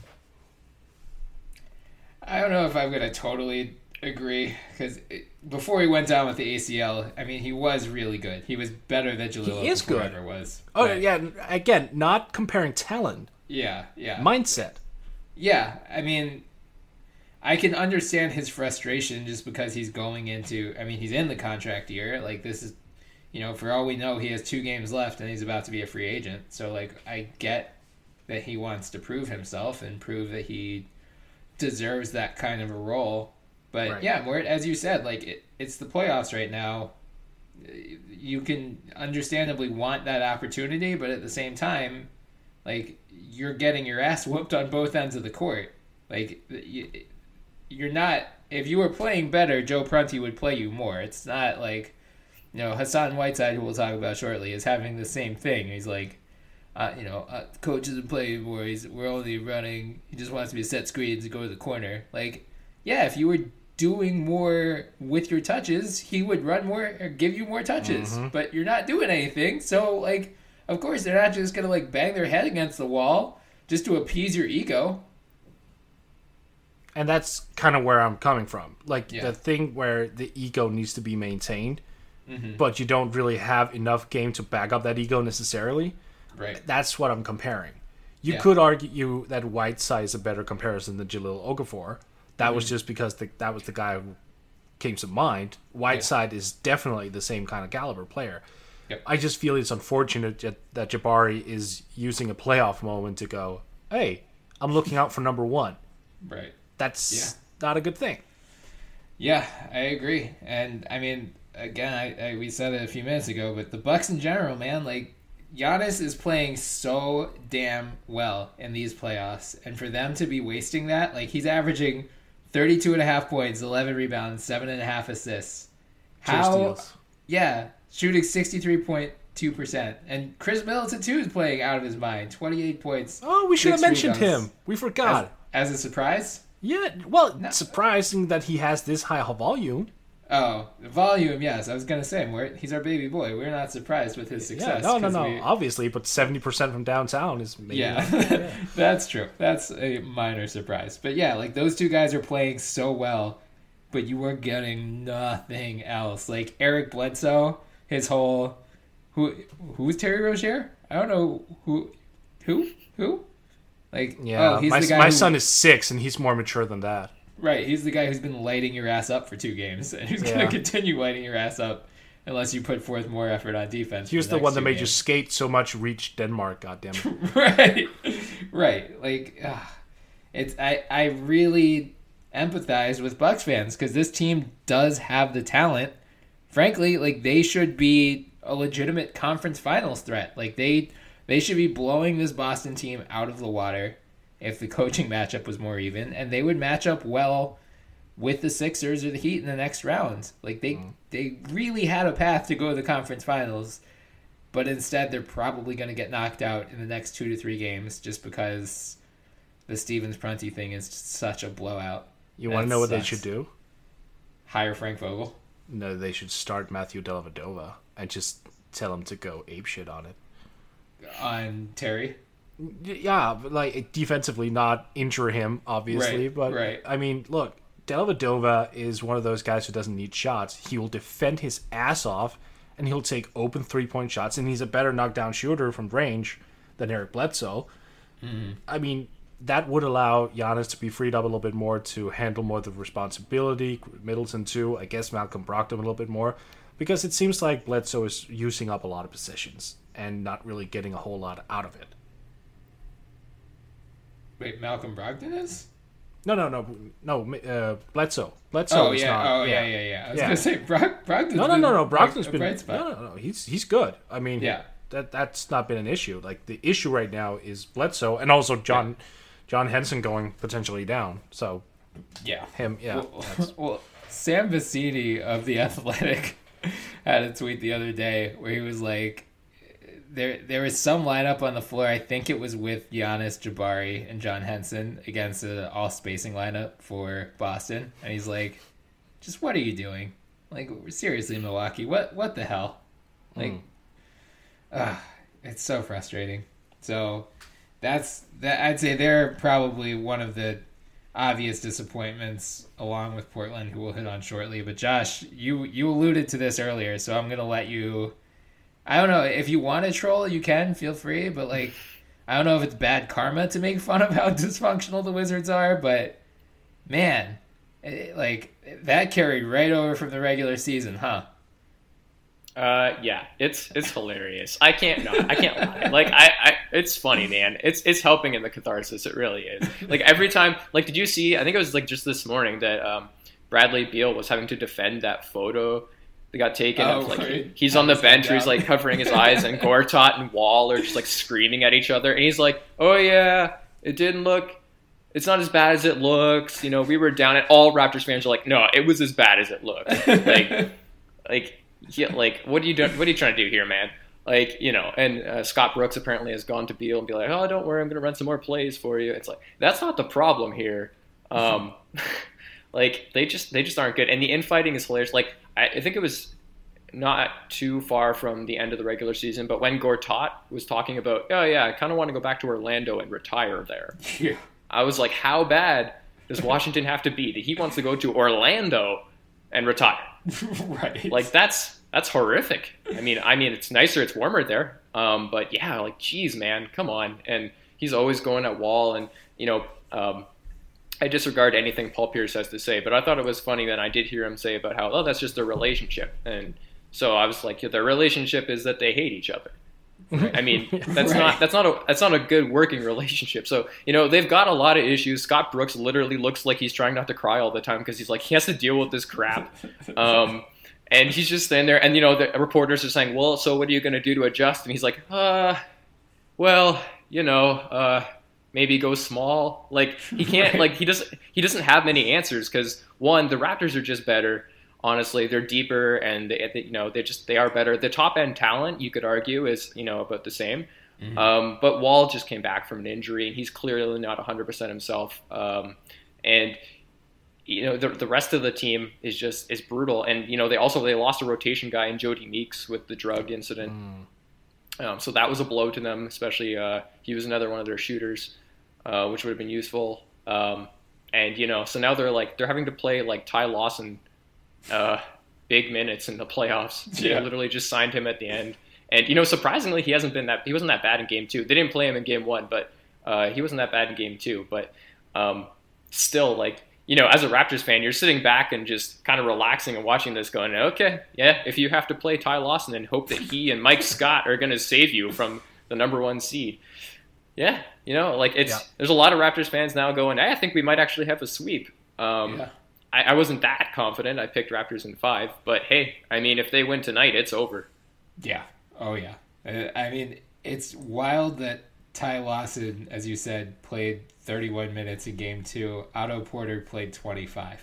I don't know if I'm going to totally agree, because before he went down with the A C L, I mean, he was really good. He was better than Jahlil He is good. ever was. Oh, but, yeah. Again, not comparing talent. Yeah, yeah. Mindset. Yeah, I mean, I can understand his frustration just because he's going into, I mean, he's in the contract year. Like, this is, you know, for all we know, he has two games left and he's about to be a free agent. So, like, I get that he wants to prove himself and prove that he deserves that kind of a role. But right. yeah, more as you said, like it, it's the playoffs right now. You can understandably want that opportunity, but at the same time, like you're getting your ass whooped on both ends of the court. Like you, you're not. If you were playing better, Joe Prunty would play you more. It's not like, you know, Hassan Whiteside, who we'll talk about shortly, is having the same thing. He's like, Uh, you know, uh, coach isn't playing more. He's, we're only running. He just wants me to set screens and go to the corner. Like, yeah, if you were doing more with your touches, he would run more or give you more touches. Mm-hmm. But you're not doing anything. So, like, of course, they're not just going to, like, bang their head against the wall just to appease your ego. And that's kind of where I'm coming from. Like, yeah. the thing where the ego needs to be maintained, mm-hmm. but you don't really have enough game to back up that ego necessarily. Right. That's what I'm comparing. You yeah. could argue that Whiteside is a better comparison than Jahlil Okafor. That mm-hmm. was just because the, that was the guy who came to mind. Whiteside yeah. is definitely the same kind of caliber player. Yep. I just feel it's unfortunate that, that Jabari is using a playoff moment to go, hey, I'm looking out for number one. Right. That's yeah. not a good thing. Yeah, I agree. And, I mean, again, I, I we said it a few minutes ago, but the Bucks in general, man, like, Giannis is playing so damn well in these playoffs, and for them to be wasting that, like he's averaging thirty-two and a half points, eleven rebounds, seven and a half assists. How? Yeah, shooting sixty-three point two percent, and Chris Middleton too is playing out of his mind, twenty-eight points. Oh, we should have mentioned him. We forgot. As, as a surprise? Yeah, well, no. surprising that he has this high volume. Oh, volume, yes. I was going to say, we're, he's our baby boy. We're not surprised with his success. Yeah, no, no, no. We... Obviously, but seventy percent from downtown is maybe... Yeah, yeah. That's true. That's a minor surprise. But yeah, like those two guys are playing so well, but you were getting nothing else. Like Eric Bledsoe, his whole... Who Who's Terry Rozier? I don't know who... Who? Who? Like, yeah, oh, he's my, the guy my who... son is six, and he's more mature than that. Right, he's the guy who's been lighting your ass up for two games, and who's yeah. going to continue lighting your ass up unless you put forth more effort on defense. He was the, the one that made games. you skate so much, reach Denmark. Goddammit. right, right. Like, ugh. it's I I really empathize with Bucks fans because this team does have the talent. Frankly, like they should be a legitimate conference finals threat. Like they they should be blowing this Boston team out of the water if the coaching matchup was more even, and they would match up well with the Sixers or the Heat in the next round. Like they mm. they really had a path to go to the conference finals, but instead they're probably going to get knocked out in the next two to three games just because the Stevens Prunty thing is just such a blowout. You want to know what sucks. They should do? Hire Frank Vogel. No, they should start Matthew Dellavedova and just tell him to go apeshit on it. On Terry? Yeah, but like defensively, not injure him, obviously. Right, but right. I mean, look, Dellavedova is one of those guys who doesn't need shots. He will defend his ass off, and he'll take open three-point shots, and he's a better knockdown shooter from range than Eric Bledsoe. Mm-hmm. I mean, that would allow Giannis to be freed up a little bit more to handle more of the responsibility. Middleton too. I guess Malcolm Brogdon a little bit more, because it seems like Bledsoe is using up a lot of possessions and not really getting a whole lot out of it. Wait, Malcolm Brogdon is? No, no, no, no. Uh, Bledsoe. Bledsoe Oh is yeah. not. Oh yeah, yeah, yeah. I was Yeah. gonna say Brog- Brogdon's No, no, been, no, no. like, Brogdon's a been. bright spot. No, no, no. He's he's good. I mean, Yeah. that that's not been an issue. Like the issue right now is Bledsoe and also John Yeah. John Henson going potentially down. So Yeah. him, yeah. Well, that's- well, Sam Vecini of The Athletic had a tweet the other day where he was like, there there was some lineup on the floor, I think it was with Giannis, Jabari, and John Henson against an all-spacing lineup for Boston. And he's like, just what are you doing? Like, seriously, Milwaukee, what what the hell? Like, Mm. ah, it's so frustrating. So that's that. I'd say they're probably one of the obvious disappointments, along with Portland, who we'll hit on shortly. But Josh, you you alluded to this earlier, so I'm gonna let you. I don't know if you want to troll, you can feel free, but like, I don't know if it's bad karma to make fun of how dysfunctional the Wizards are, but man, it, like that carried right over from the regular season, huh? Uh, yeah, it's it's hilarious. I can't no, I can't lie. Like I, I, it's funny, man. It's it's helping in the catharsis. It really is. Like every time, like, did you see? I think it was like just this morning that um, Bradley Beal was having to defend that photo that got taken. Oh, of, like right. he's on the Hands bench, where he's down. like covering his eyes, and Gortat and Wall are just like screaming at each other, and he's like, "Oh yeah, it didn't look." It's not as bad as it looks. You know, we were down at all Raptors fans are like, no, it was as bad as it looked. Like, like, yeah, like, what are you doing? What are you trying to do here, man? Like, you know, and uh, Scott Brooks apparently has gone to Beal and be like, oh, don't worry, I'm going to run some more plays for you. It's like, that's not the problem here. Um, like, they just, they just aren't good. And the infighting is hilarious. Like, I, I think it was not too far from the end of the regular season, but when Gortat was talking about, oh yeah, I kind of want to go back to Orlando and retire there. Yeah. I was like, how bad does Washington have to be that he wants to go to Orlando and retire? Right. Like that's that's horrific. I mean, I mean, it's nicer, it's warmer there. Um, but yeah, like, geez, man, come on. And he's always going at Wall, and you know, um, I disregard anything Paul Pierce has to say, but I thought it was funny that I did hear him say about how, oh, that's just their relationship, and so I was like, yeah, their relationship is that they hate each other. I mean, that's Right. not that's not a that's not a good working relationship. So, you know, they've got a lot of issues. Scott Brooks literally looks like he's trying not to cry all the time because he's like he has to deal with this crap, um, and he's just standing there. And you know, the reporters are saying, "Well, so what are you going to do to adjust?" And he's like, "Uh, well, you know, uh, maybe go small." Like he can't, Right. like he doesn't he doesn't have many answers because one, the Raptors are just better. Honestly, they're deeper, and they, they, you know, they just they are better. The top end talent, you could argue, is you know about the same. Mhm. Um, but Wall just came back from an injury, and he's clearly not one hundred percent himself. Um, and you know, the the rest of the team is just is brutal. And you know, they also they lost a rotation guy in Jody Meeks with the drug incident. Um, so that was a blow to them, especially uh, he was another one of their shooters, uh, which would have been useful. Um, and you know, so now they're like they're having to play like Ty Lawson. Uh, big minutes in the playoffs. They Yeah. literally just signed him at the end, and you know, surprisingly, he hasn't been that. He wasn't that bad in game two. They didn't play him in game one, but uh, he wasn't that bad in game two. But um, still, like you know, as a Raptors fan, you're sitting back and just kind of relaxing and watching this, going, okay, yeah, if you have to play Ty Lawson and hope that he and Mike Scott are going to save you from the number one seed, yeah, you know, like it's Yeah. there's a lot of Raptors fans now going, hey, I think we might actually have a sweep. Um, Yeah. I, I wasn't that confident. I picked Raptors in five, but hey, I mean, if they win tonight, it's over. Yeah. Oh, yeah. Uh, I mean, it's wild that Ty Lawson, as you said, played thirty-one minutes in game two. Otto Porter played twenty-five.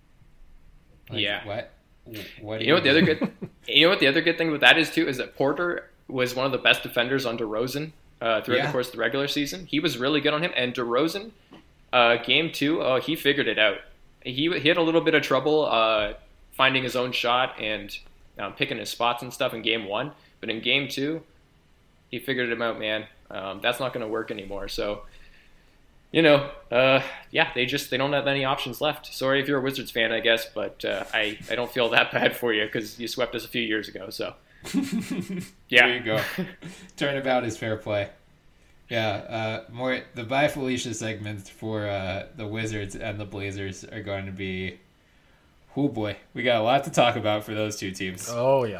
Like, Yeah. What? What? You know what the other good, you know what the other good thing with that is too is that Porter was one of the best defenders on DeRozan uh, throughout Yeah. the course of the regular season. He was really good on him, and DeRozan, uh, game two, oh, he figured it out. He he had a little bit of trouble uh, finding his own shot and um, picking his spots and stuff in game one, but in game two, he figured him out, man. Um, that's not going to work anymore. So, you know, uh, yeah, they just they don't have any options left. Sorry if you're a Wizards fan, I guess, but uh, I I don't feel that bad for you because you swept us a few years ago. So, yeah, There you go. Turnabout is fair play. Yeah, uh, more the Bye Felicia segments for uh, the Wizards and the Blazers are going to be. Oh boy, we got a lot to talk about for those two teams. Oh yeah.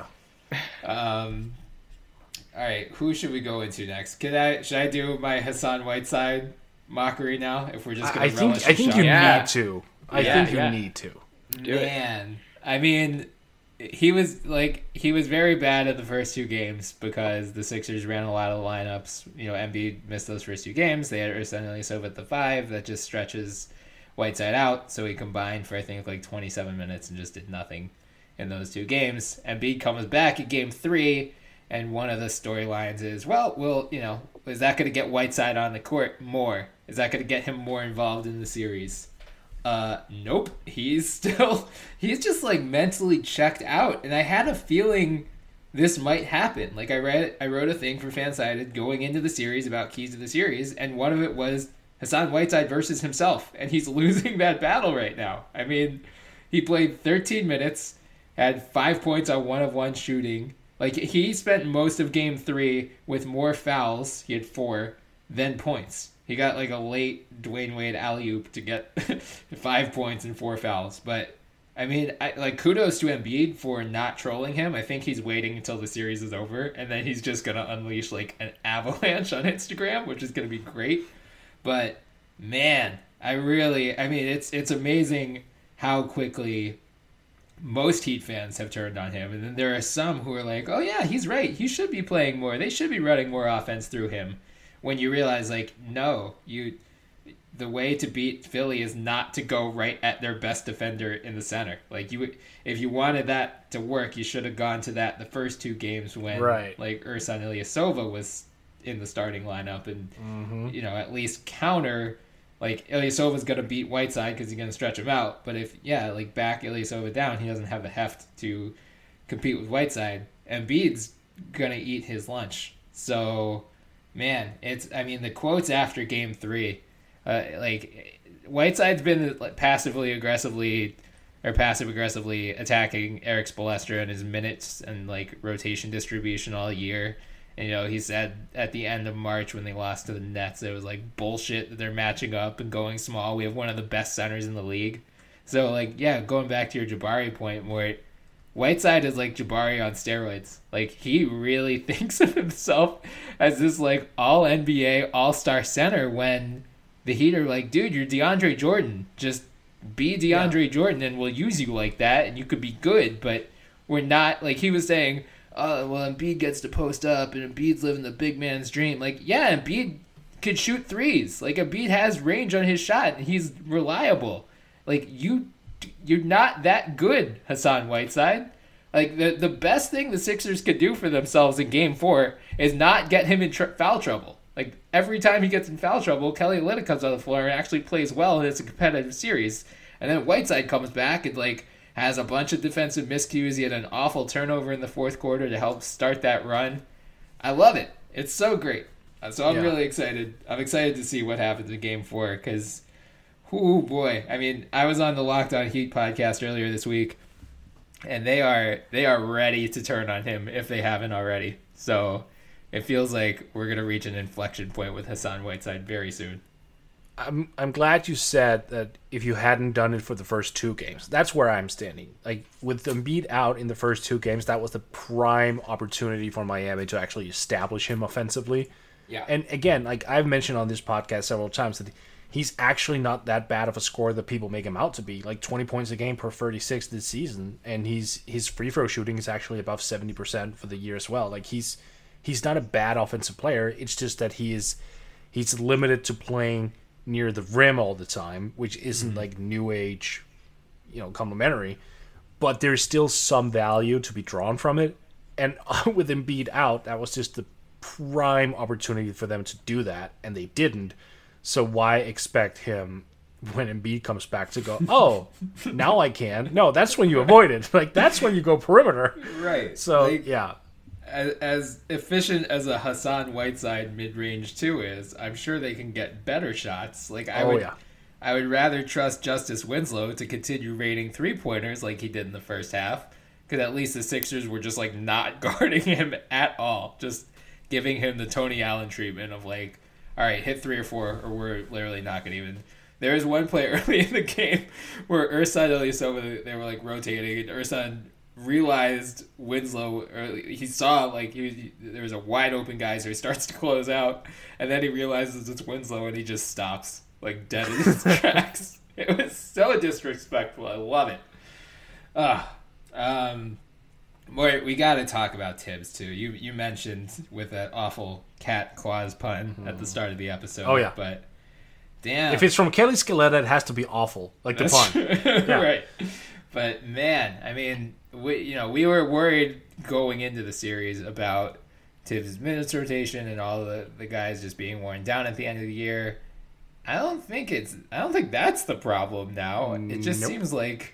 Um, all right, who should we go into next? Can I should I do my Hassan Whiteside mockery now? If we're just going I to think relish I think the you shot? Yeah. need to. I Yeah, think you yeah. need to. Do it. Man, I mean, he was like he was very bad at the first two games because the Sixers ran a lot of lineups. You know, Embiid missed those first two games. They had Ersan Ilyasova at the five that just stretches Whiteside out, so he combined for I think like twenty-seven minutes and just did nothing in those two games. Embiid comes back in game three, and one of the storylines is, well, well, you know, is that going to get Whiteside on the court more? Is that going to get him more involved in the series? Uh, nope. He's still, he's just like mentally checked out. And I had a feeling this might happen. Like I read, I wrote a thing for Fansided going into the series about keys to the series. And one of it was Hassan Whiteside versus himself. And he's losing that battle right now. I mean, he played thirteen minutes, had five points on one of one shooting. Like he spent most of game three with more fouls. He had four than points. He got like a late Dwayne Wade alley-oop to get five points and four fouls. But, I mean, I, like, kudos to Embiid for not trolling him. I think he's waiting until the series is over, and then he's just going to unleash, like, an avalanche on Instagram, which is going to be great. But, man, I really, I mean, it's it's amazing how quickly most Heat fans have turned on him. And then there are some who are like, oh, yeah, he's right. He should be playing more. They should be running more offense through him. When you realize, like, no, you, the way to beat Philly is not to go right at their best defender in the center. Like, you, if you wanted that to work, you should have gone to that the first two games when, Right. like, Ersan Ilyasova was in the starting lineup and, Mm-hmm. you know, at least counter, like, Ilyasova's going to beat Whiteside because he's going to stretch him out. But if, yeah, like, back Ilyasova down, he doesn't have the heft to compete with Whiteside. Embiid's going to eat his lunch. So... Man, it's, I mean, the quotes after game three, uh, like, Whiteside's been like, passively aggressively, or passive aggressively attacking Eric Spoelstra and his minutes and, like, rotation distribution all year. And, you know, he said at the end of March when they lost to the Nets, it was, like, bullshit that they're matching up and going small. We have one of the best centers in the league. So, like, yeah, going back to your Jabari point, where Whiteside is like Jabari on steroids. Like, he really thinks of himself as this, like, all N B A, all-star center when the Heat are like, dude, you're DeAndre Jordan. Just be DeAndre yeah. Jordan and we'll use you like that and you could be good. But we're not, like, he was saying, oh, well, Embiid gets to post up and Embiid's living the big man's dream. Like, yeah, Embiid could shoot threes. Like, Embiid has range on his shot and he's reliable. Like, you... You're not that good, Hassan Whiteside. Like, the the best thing the Sixers could do for themselves in game four is not get him in tr- foul trouble. Like, every time he gets in foul trouble, Kelly Olynyk comes on the floor and actually plays well, and it's a competitive series. And then Whiteside comes back and, like, has a bunch of defensive miscues. He had an awful turnover in the fourth quarter to help start that run. I love it. It's so great. So I'm yeah. really excited. I'm excited to see what happens in game four, because... Oh boy! I mean, I was on the Locked On Heat podcast earlier this week, and they are they are ready to turn on him if they haven't already. So it feels like we're gonna reach an inflection point with Hassan Whiteside very soon. I'm I'm glad you said that if you hadn't done it for the first two games. That's where I'm standing. Like, with Embiid out in the first two games, that was the prime opportunity for Miami to actually establish him offensively. Yeah. And again, like I've mentioned on this podcast several times, that he's actually not that bad of a scorer that people make him out to be. Like, twenty points a game per thirty-six this season, and he's his free throw shooting is actually above seventy percent for the year as well. Like, he's he's not a bad offensive player. It's just that he is he's limited to playing near the rim all the time, which isn't mm-hmm. like new age, you know, complimentary. But there's still some value to be drawn from it. And with Embiid out, that was just the prime opportunity for them to do that, and they didn't. So why expect him, when Embiid comes back, to go, oh, now I can? No, that's when you avoid it. Like, that's when you go perimeter. Right. So, like, yeah. As, as efficient as a Hassan Whiteside mid-range two is, I'm sure they can get better shots. Like, I oh, would, yeah. I would rather trust Justice Winslow to continue raiding three-pointers like he did in the first half, because at least the Sixers were just, like, not guarding him at all. Just giving him the Tony Allen treatment of, like, all right, hit three or four, or we're literally not going to even... There was one play early in the game where Ersan Ilyasova, they were, like, rotating, and Ersan realized Winslow, or he saw like he was, there was a wide open guy, so he starts to close out, and then he realizes it's Winslow, and he just stops like dead in his tracks. It was so disrespectful. I love it. Ah, um, boy, we got to talk about Tibbs too. You you mentioned with that awful cat claws pun mm. at the start of the episode. Oh yeah, but damn, if it's from Kelly Scaletta, it has to be awful, like the That's pun. Yeah. Right. But man, I mean, we you know we were worried going into the series about Tibbs' minutes rotation and all the the guys just being worn down at the end of the year. I don't think it's. I don't think that's the problem now. It just nope. seems like.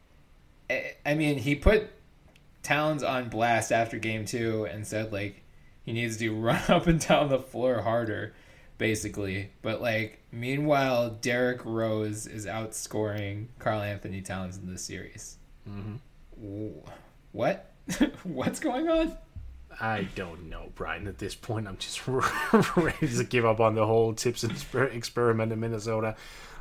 I mean, he put Towns on blast after game two and said like he needs to run up and down the floor harder, basically. But like, meanwhile, Derrick Rose is outscoring Karl Anthony Towns in this series. Mm-hmm. What? What's going on? I don't know, Brian. At this point, I'm just ready to give up on the whole Tibbs experiment in Minnesota.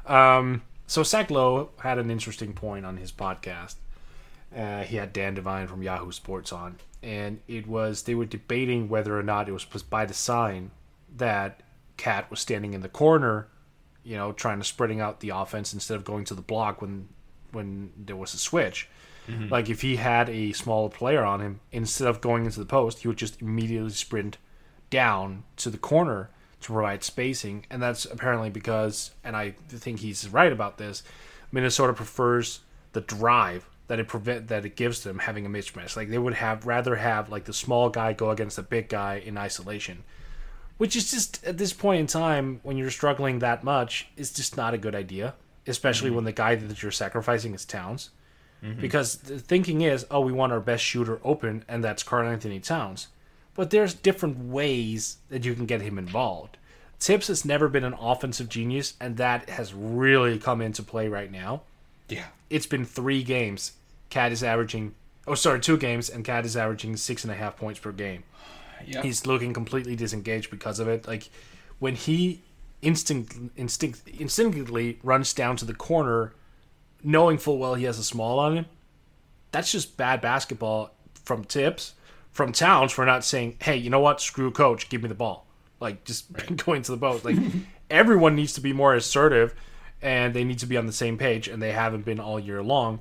Um, so Zach Lowe had an interesting point on his podcast. Uh, he had Dan Devine from Yahoo Sports on, and it was they were debating whether or not it was by design that Cat was standing in the corner, you know, trying to spreading out the offense instead of going to the block when when there was a switch. Mm-hmm. Like, if he had a smaller player on him, instead of going into the post, he would just immediately sprint down to the corner to provide spacing. And that's apparently because, and I think he's right about this, Minnesota prefers the drive that it prevent that it gives them having a mismatch. Like, they would have rather have, like, the small guy go against the big guy in isolation. Which is just, at this point in time, when you're struggling that much, is just not a good idea. Especially mm-hmm. when the guy that you're sacrificing is Towns. Mm-hmm. Because the thinking is, oh, we want our best shooter open, and that's Karl Anthony Towns. But there's different ways that you can get him involved. Tibbs has never been an offensive genius, and that has really come into play right now. Yeah. It's been three games. Cat is averaging, oh, sorry, two games, and Cat is averaging six and a half points per game. Yeah. He's looking completely disengaged because of it. Like, when he instinct, instinct, instinctively runs down to the corner, knowing full well he has a small on him, that's just bad basketball from Tibbs, from Towns for not saying, hey, you know what, screw coach, give me the ball. Like, just right. going to the post. Like, everyone needs to be more assertive, and they need to be on the same page, and they haven't been all year long.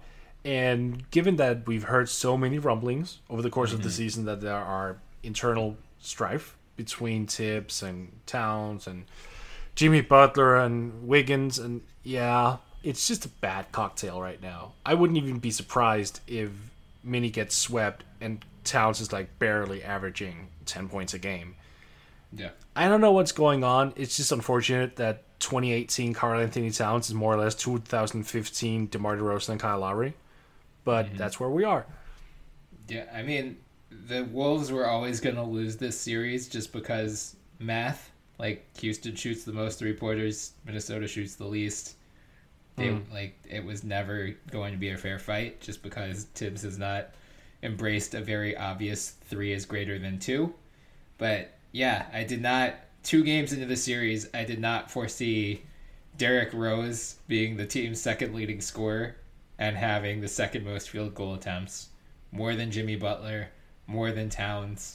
And given that we've heard so many rumblings over the course mm-hmm. of the season that there are internal strife between Tibbs and Towns and Jimmy Butler and Wiggins, and yeah... it's just a bad cocktail right now. I wouldn't even be surprised if Minnie gets swept and Towns is like barely averaging ten points a game. Yeah. I don't know what's going on. It's just unfortunate that twenty eighteen Karl Anthony Towns is more or less two thousand fifteen DeMar DeRozan and Kyle Lowry. But mm-hmm. that's where we are. Yeah, I mean, the Wolves were always going to lose this series just because math. Like, Houston shoots the most three-pointers, Minnesota shoots the least. They, mm. like it was never going to be a fair fight just because Tibbs has not embraced a very obvious three is greater than two. But yeah, I did not two games into the series, I did not foresee Derrick Rose being the team's second leading scorer and having the second most field goal attempts, more than Jimmy Butler, more than Towns.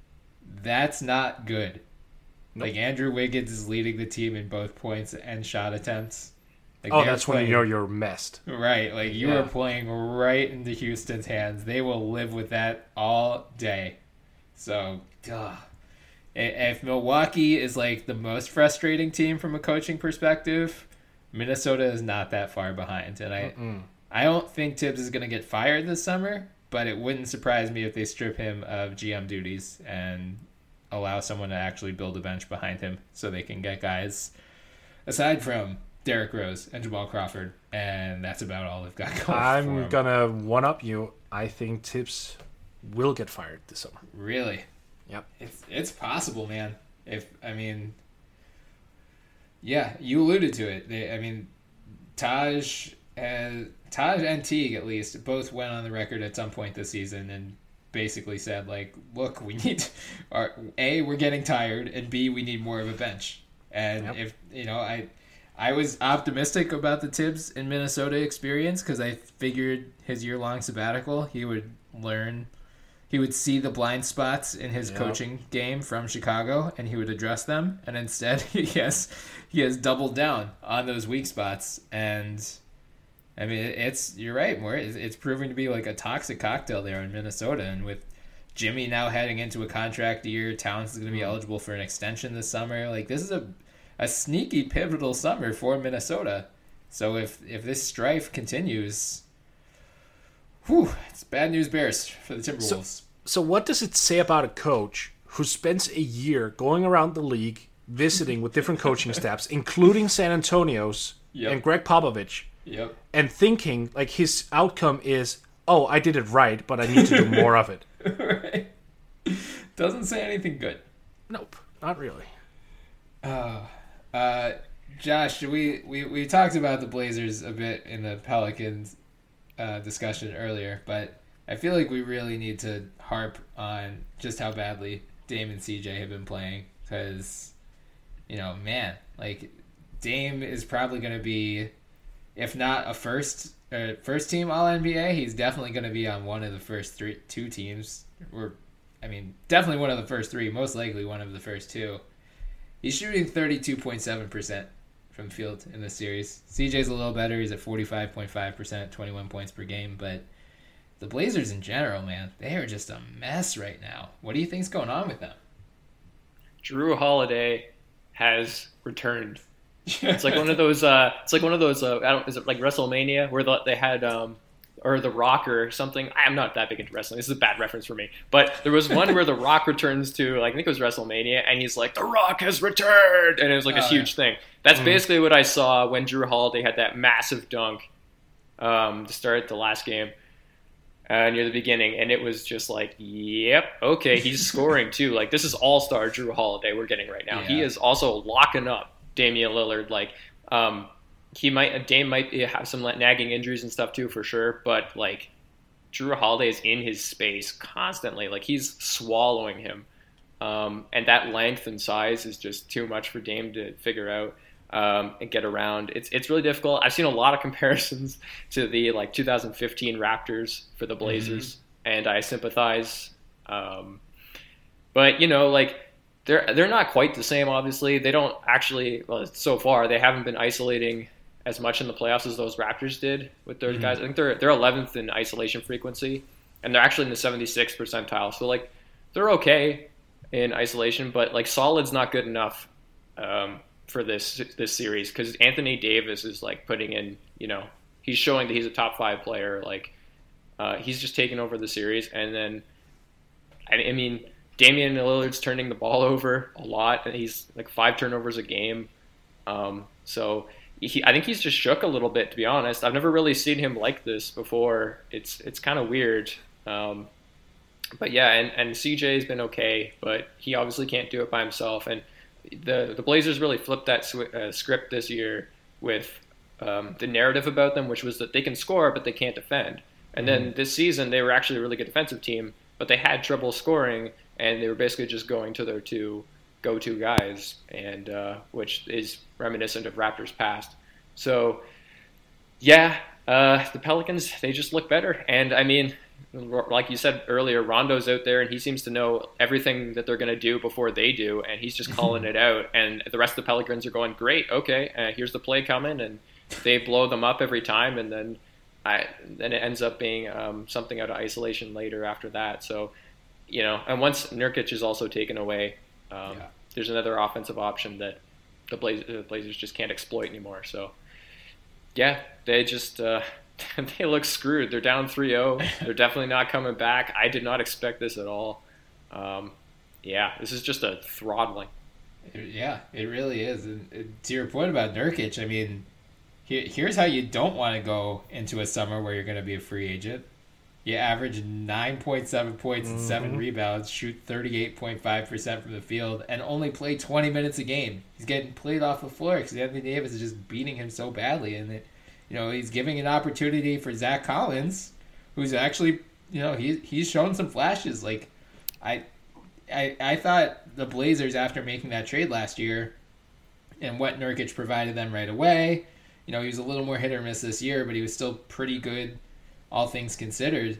That's not good. Nope. Like, Andrew Wiggins is leading the team in both points and shot attempts. Like, oh, that's playing, when you know you're messed. Right. Like, you yeah. are playing right into Houston's hands. They will live with that all day. So, duh. If Milwaukee is, like, the most frustrating team from a coaching perspective, Minnesota is not that far behind. And I, Mm-mm. I don't think Tibbs is going to get fired this summer, but it wouldn't surprise me if they strip him of G M duties and allow someone to actually build a bench behind him so they can get guys aside from Derrick Rose and Jamal Crawford, and that's about all they've got going I'm for them. Gonna one up you. I think Tibbs will get fired this summer. Really? Yep. It's it's possible, man. If I mean, yeah, you alluded to it. They, I mean, Taj and Taj and Teague at least both went on the record at some point this season and basically said, like, look, we need our A, we're getting tired, and B, we need more of a bench. And yep. if you know, I. I was optimistic about the Tibbs in Minnesota experience because I figured his year-long sabbatical, he would learn, he would see the blind spots in his Yep. coaching game from Chicago, and he would address them. And instead, he has he has doubled down on those weak spots. And I mean, it's you're right, more it's, it's proving to be like a toxic cocktail there in Minnesota, and with Jimmy now heading into a contract year, Towns is going to be eligible for an extension this summer. Like this is a a sneaky pivotal summer for Minnesota. So if if this strife continues, whew, it's bad news bears for the Timberwolves. So, so what does it say about a coach who spends a year going around the league, visiting with different coaching staffs, including San Antonio's Yep. and Greg Popovich, Yep. and thinking like his outcome is, oh, I did it right, but I need to do more of it. Right. Doesn't say anything good. Nope, not really. Oh, uh, Josh, we, we, we talked about the Blazers a bit in the Pelicans uh, discussion earlier, but I feel like we really need to harp on just how badly Dame and C J have been playing because, you know, man, like Dame is probably going to be, if not a first uh, first team All N B A, he's definitely going to be on one of the first three two teams, or I mean, definitely one of the first three, most likely one of the first two. He's shooting thirty-two point seven percent from the field in this series. C J's a little better. He's at forty-five point five percent, twenty-one points per game. But the Blazers in general, man, they are just a mess right now. What do you think's going on with them? Drew Holiday has returned. It's like one of those. Uh, it's like one of those. Uh, I don't. Is it like WrestleMania where the, they had um, or The Rock or something? I'm not that big into wrestling. This is a bad reference for me. But there was one where The Rock returns to, like, I think it was WrestleMania, and he's like, "The Rock has returned," and it was like a Oh, huge yeah. thing. That's Mhm. basically what I saw when Drew Holiday had that massive dunk um, to start the last game. Uh, near the beginning, and it was just like, yep, okay, he's scoring too. Like, this is all-star Drew Holiday we're getting right now. Yeah. He is also locking up Damian Lillard. Like, um, he might, Dame might have some nagging injuries and stuff too, for sure, but like, Drew Holiday is in his space constantly. Like, he's swallowing him, um, and that length and size is just too much for Dame to figure out. Um, and get around. It's it's really difficult. I've seen a lot of comparisons to the like two thousand fifteen Raptors for the Blazers, mm-hmm. and I sympathize. Um, but you know, like they're they're not quite the same. Obviously, they don't actually. Well, so far they haven't been isolating as much in the playoffs as those Raptors did with those mm-hmm. guys. I think they're they're eleventh in isolation frequency, and they're actually in the seventy-sixth percentile. So like they're okay in isolation, but like solid's not good enough. Um, for this this series, because Anthony Davis is like putting in, you know, he's showing that he's a top five player. Like uh, he's just taking over the series, and then I, I mean Damian Lillard's turning the ball over a lot, and he's like five turnovers a game. Um, so he, I think he's just shook a little bit, to be honest. I've never really seen him like this before. It's it's kind of weird. Um, but yeah, and and C J's been okay, but he obviously can't do it by himself. And The the Blazers really flipped that sw- uh, script this year with um, the narrative about them, which was that they can score but they can't defend. And mm-hmm. then this season they were actually a really good defensive team, but they had trouble scoring, and they were basically just going to their two go-to guys, and uh, which is reminiscent of Raptors past. So yeah, uh, the Pelicans, they just look better, and I mean, like you said earlier, Rondo's out there, and he seems to know everything that they're going to do before they do, and he's just calling it out. And the rest of the Pelicans are going, great, okay, uh, here's the play coming, and they blow them up every time, and then I, then it ends up being um, something out of isolation later after that. So, you know, and once Nurkic is also taken away, um, yeah. there's another offensive option that the Blazers, the Blazers just can't exploit anymore. So, yeah, they just... Uh, they look screwed. They're down three oh. They're definitely not coming back. I did not expect this at all. Um, yeah, this is just a throttling. Yeah, it really is. And, and to your point about Nurkic, I mean, here, here's how you don't want to go into a summer where you're going to be a free agent. You average nine point seven points and seven mm-hmm. rebounds, shoot thirty-eight point five percent from the field, and only play twenty minutes a game. He's getting played off the floor because Anthony Davis is just beating him so badly, and it, you know, he's giving an opportunity for Zach Collins, who's actually, you know, he he's shown some flashes. Like, I, I, I thought the Blazers, after making that trade last year, and what Nurkic provided them right away. You know, he was a little more hit or miss this year, but he was still pretty good, all things considered.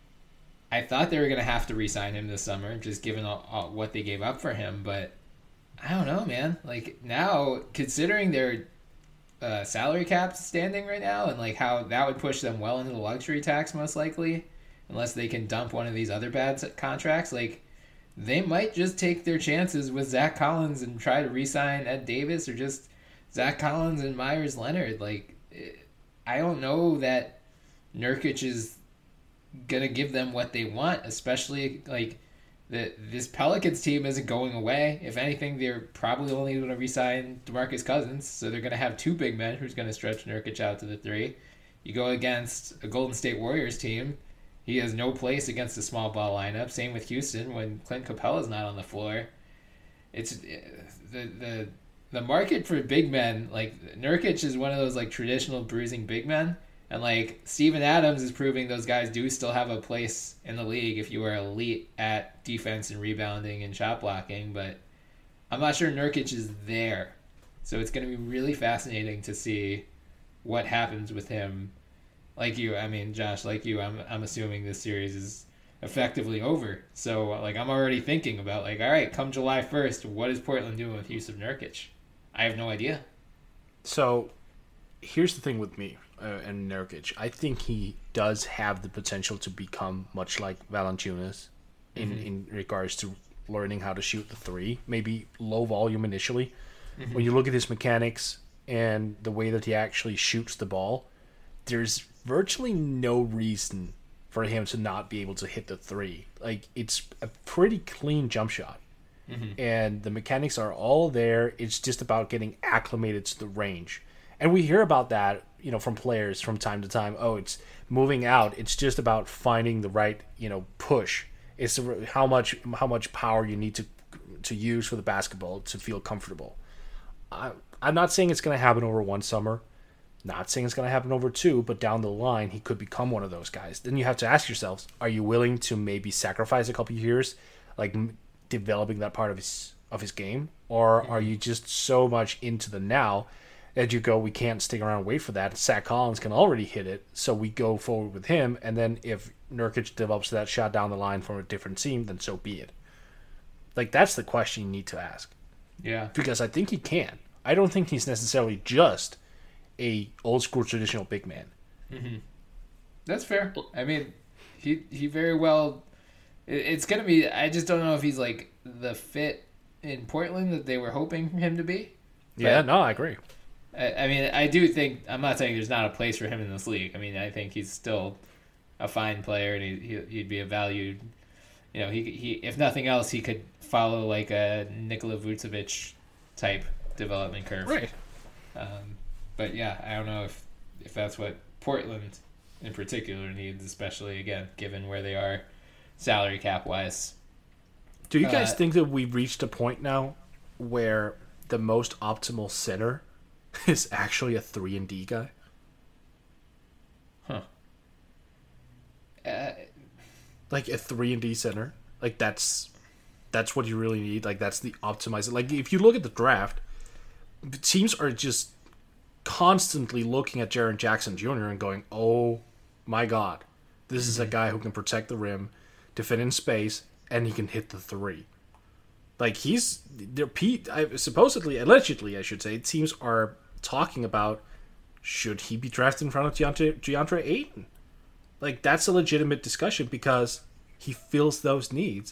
I thought they were going to have to re-sign him this summer, just given all, all, what they gave up for him. But I don't know, man. Like, now, considering their uh, salary cap standing right now, and like how that would push them well into the luxury tax, most likely, unless they can dump one of these other bad contracts, like, they might just take their chances with Zach Collins and try to re-sign Ed Davis, or just Zach Collins and Myers Leonard. Like, I don't know that Nurkic is gonna give them what they want, especially like the this Pelicans team isn't going away. If anything, they're probably only going to re-sign DeMarcus Cousins, so they're going to have two big men who's going to stretch Nurkic out to the three. You go against a Golden State Warriors team, he has no place against a small ball lineup. Same with Houston when Clint Capella's not on the floor. It's the the the market for big men. Like, Nurkic is one of those like traditional bruising big men, and like Steven Adams is proving those guys do still have a place in the league if you are elite at defense and rebounding and shot blocking. But I'm not sure Nurkic is there, so it's going to be really fascinating to see what happens with him. Like you, I mean, Josh, like you, I'm I'm assuming this series is effectively over. So like I'm already thinking about like, all right, come July first, what is Portland doing with Yusuf Nurkic? I have no idea. So here's the thing with me uh, and Nurkic. I think he does have the potential to become much like Valanciunas in, mm-hmm. in regards to learning how to shoot the three. Maybe low volume initially. Mm-hmm. When you look at his mechanics and the way that he actually shoots the ball, there's virtually no reason for him to not be able to hit the three. Like, it's a pretty clean jump shot. Mm-hmm. And the mechanics are all there. It's just about getting acclimated to the range. And we hear about that, you know, from players from time to time. Oh, it's moving out. It's just about finding the right, you know, push. It's how much how much power you need to to use for the basketball to feel comfortable. I, I'm not saying it's going to happen over one summer. Not saying it's going to happen over two, but down the line, he could become one of those guys. Then you have to ask yourselves, are you willing to maybe sacrifice a couple of years, like developing that part of his of his game? Or are you just so much into the now that you go, we can't stick around and wait for that. Zach Collins can already hit it, so we go forward with him, and then if Nurkic develops that shot down the line from a different team, then so be it. Like, that's the question you need to ask. Yeah. Because I think he can. I don't think he's necessarily just a old school traditional big man. Mm-hmm. That's fair. I mean, he he very well. It, it's gonna be. I just don't know if he's like the fit in Portland that they were hoping him to be. Yeah, no, I agree. I, I mean, I do think. I'm not saying there's not a place for him in this league. I mean, I think he's still a fine player, and he, he he'd be a valued. You know, he he if nothing else, he could follow like a Nikola Vucevic type development curve. Right. Um, But yeah, I don't know if, if that's what Portland in particular needs, especially, again, given where they are salary cap wise. Do you guys uh, think that we've reached a point now where the most optimal center is actually a three and D guy? Huh. Uh, like a three and D center? Like that's that's what you really need. Like that's the optimizer. Like if you look at the draft, teams are just constantly looking at Jaren Jackson Junior and going, oh my god, this mm-hmm. is a guy who can protect the rim, defend in space, and he can hit the three. Like he's they're Pete supposedly, allegedly I should say, teams are talking about should he be drafted in front of DeAndre, DeAndre Ayton. Like that's a legitimate discussion because he fills those needs.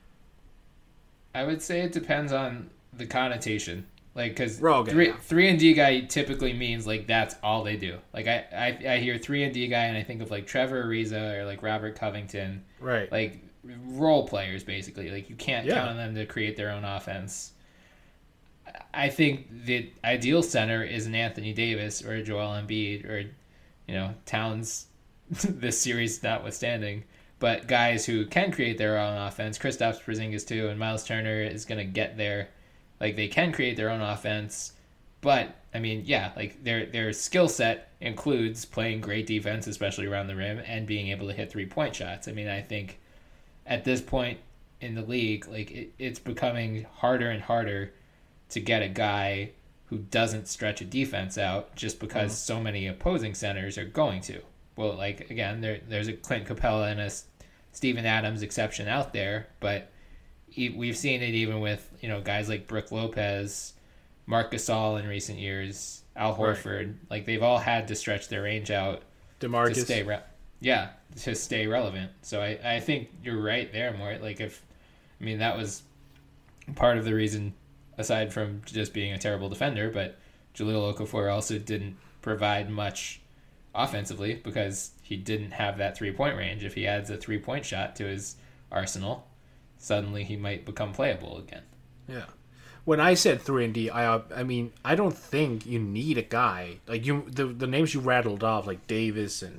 I would say it depends on the connotation. Like, because okay, three, yeah. three and D guy typically means, like, that's all they do. Like, I, I, I hear three and D guy, and I think of, like, Trevor Ariza or, like, Robert Covington. Right. Like, role players, basically. Like, you can't yeah. count on them to create their own offense. I think the ideal center is an Anthony Davis or a Joel Embiid or, you know, Towns, this series notwithstanding. But guys who can create their own offense, Kristaps Porzingis, too, and Miles Turner is going to get there. Like, they can create their own offense, but, I mean, yeah, like, their their skill set includes playing great defense, especially around the rim, and being able to hit three-point shots. I mean, I think at this point in the league, like, it, it's becoming harder and harder to get a guy who doesn't stretch a defense out just because mm-hmm. so many opposing centers are going to. Well, like, again, there there's a Clint Capella and a Steven Adams exception out there, but we've seen it even with, you know, guys like Brook Lopez, Marc Gasol in recent years, Al Horford. Right. Like, they've all had to stretch their range out DeMarcus. to stay re- yeah, to stay relevant. So I, I think you're right there, Mort. Like, if, I mean, that was part of the reason, aside from just being a terrible defender, but Jahlil Okafor also didn't provide much offensively because he didn't have that three-point range. If he adds a three-point shot to his arsenal, suddenly he might become playable again. Yeah. When I said three and D, I I mean I don't think you need a guy like you the the names you rattled off like Davis and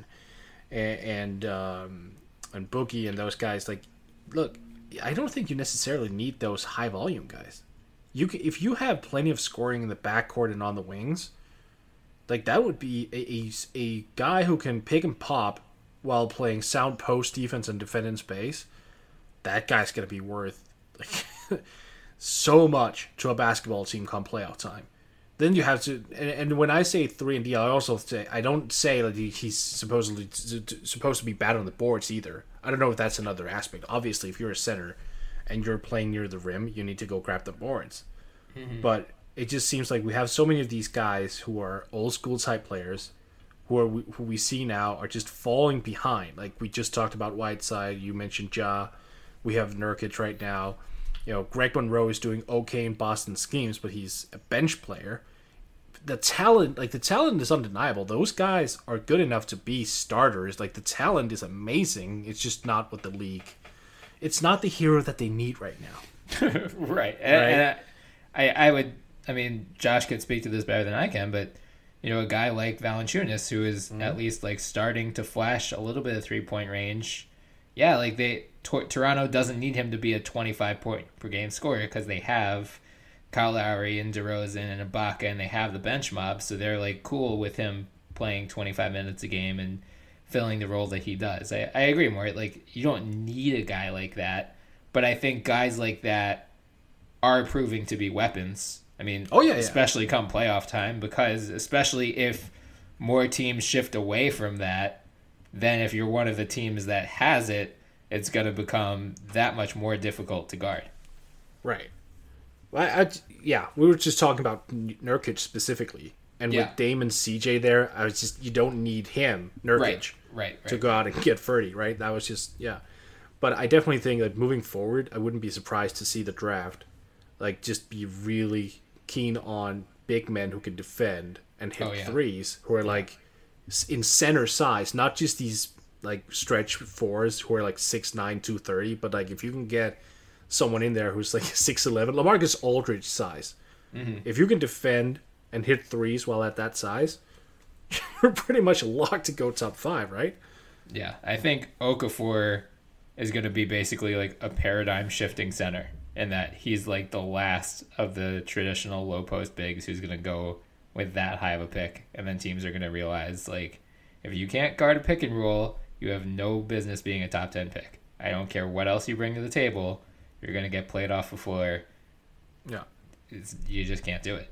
and um, and Boogie and those guys. Like, look, I don't think you necessarily need those high volume guys. You can, if you have plenty of scoring in the backcourt and on the wings, like that would be a, a, a guy who can pick and pop while playing sound post defense and defend in space. That guy's gonna be worth like so much to a basketball team come playoff time. Then you have to, and, and when I say three and D, I also say I don't say that he's supposedly supposed to be bad on the boards either. I don't know if that's another aspect. Obviously, if you're a center and you're playing near the rim, you need to go grab the boards. Mm-hmm. But it just seems like we have so many of these guys who are old school type players, who are who we see now are just falling behind. Like we just talked about Whiteside. You mentioned Ja. We have Nurkic right now. You know, Greg Monroe is doing okay in Boston schemes, but he's a bench player. The talent, like the talent is undeniable. Those guys are good enough to be starters. Like the talent is amazing. It's just not what the league. It's not the hero that they need right now. right. right. And, and I, I would. I mean, Josh could speak to this better than I can, but you know, a guy like Valanciunas who is mm-hmm. at least like starting to flash a little bit of three point range. Yeah, like they. Toronto doesn't need him to be a twenty-five point per game scorer because they have Kyle Lowry and DeRozan and Ibaka, and they have the bench mob, so they're like cool with him playing twenty-five minutes a game and filling the role that he does. I, I agree, more like you don't need a guy like that, but I think guys like that are proving to be weapons. I mean, oh, yeah, especially yeah. come playoff time, because especially if more teams shift away from that, then if you're one of the teams that has it, it's going to become that much more difficult to guard. Right. I, I, yeah, we were just talking about Nurkic specifically. And yeah. with Dame and C J there, I was just, you don't need him, Nurkic, right, right, right. to go out and get thirty, right? That was just, yeah. But I definitely think that moving forward, I wouldn't be surprised to see the draft, like, just be really keen on big men who can defend and hit oh, yeah. threes, who are, yeah. like, in center size, not just these like stretch fours who are like six nine, two thirty, but like if you can get someone in there who's like six eleven, LaMarcus Aldridge size. Mm-hmm. If you can defend and hit threes while at that size, you're pretty much locked to go top five, right? Yeah, I think Okafor is going to be basically like a paradigm shifting center in that he's like the last of the traditional low post bigs who's going to go with that high of a pick, and then teams are going to realize like if you can't guard a pick and roll, you have no business being a top ten pick. I don't care what else you bring to the table. You're going to get played off the floor. Yeah. It's, you just can't do it.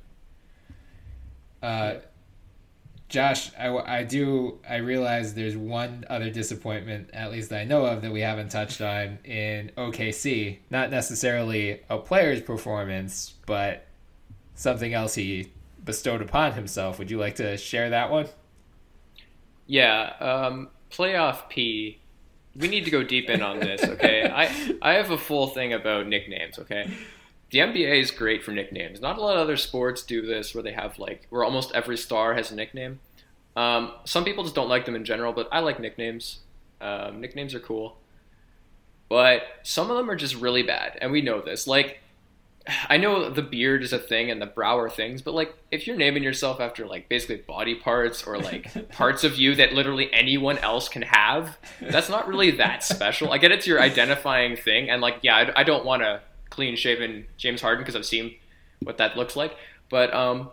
Uh, Josh, I, I do, I realize there's one other disappointment, at least I know of, that we haven't touched on in O K C. Not necessarily a player's performance, but something else he bestowed upon himself. Would you like to share that one? Yeah, um... Playoff P, we need to go deep in on this, okay? I, I have a full thing about nicknames, okay? The N B A is great for nicknames. Not a lot of other sports do this where they have, like, where almost every star has a nickname. Um, some people just don't like them in general, but I like nicknames. Um, nicknames are cool. But some of them are just really bad, and we know this. Like, I know the beard is a thing and the brow are things, but like if you're naming yourself after like basically body parts or like parts of you that literally anyone else can have, that's not really that special. I get it's your identifying thing, and like yeah, I, I don't want a clean shaven James Harden because I've seen what that looks like, but um,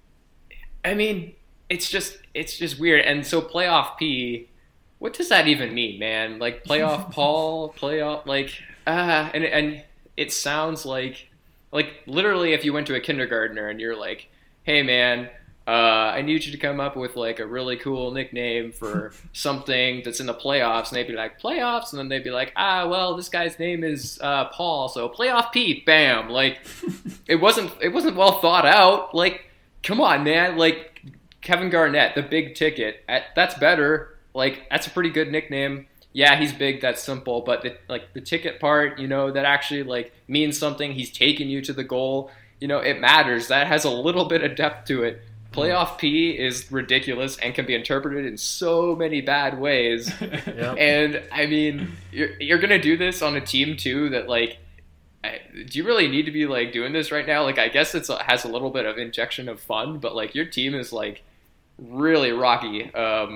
I mean it's just it's just weird. And so playoff P, what does that even mean, man? Like playoff Paul, playoff like ah, uh, and and it sounds like. Like, literally, if you went to a kindergartner and you're like, hey man, uh, I need you to come up with like a really cool nickname for something that's in the playoffs. And they'd be like, playoffs? And then they'd be like, ah, well, this guy's name is uh, Paul, so playoff Pete, bam. Like, it wasn't it wasn't well thought out. Like, come on, man. Like, Kevin Garnett, the big ticket, that's better. Like, that's a pretty good nickname. Yeah, he's big, that's simple, but the, like the ticket part, you know, that actually like means something. He's taking you to the goal. You know, it matters. That has a little bit of depth to it. Playoff P is ridiculous and can be interpreted in so many bad ways. Yep. And I mean, you're you're gonna do this on a team too that like, I, do you really need to be like doing this right now? Like, I guess it's has a little bit of injection of fun, but like your team is like really rocky. Um,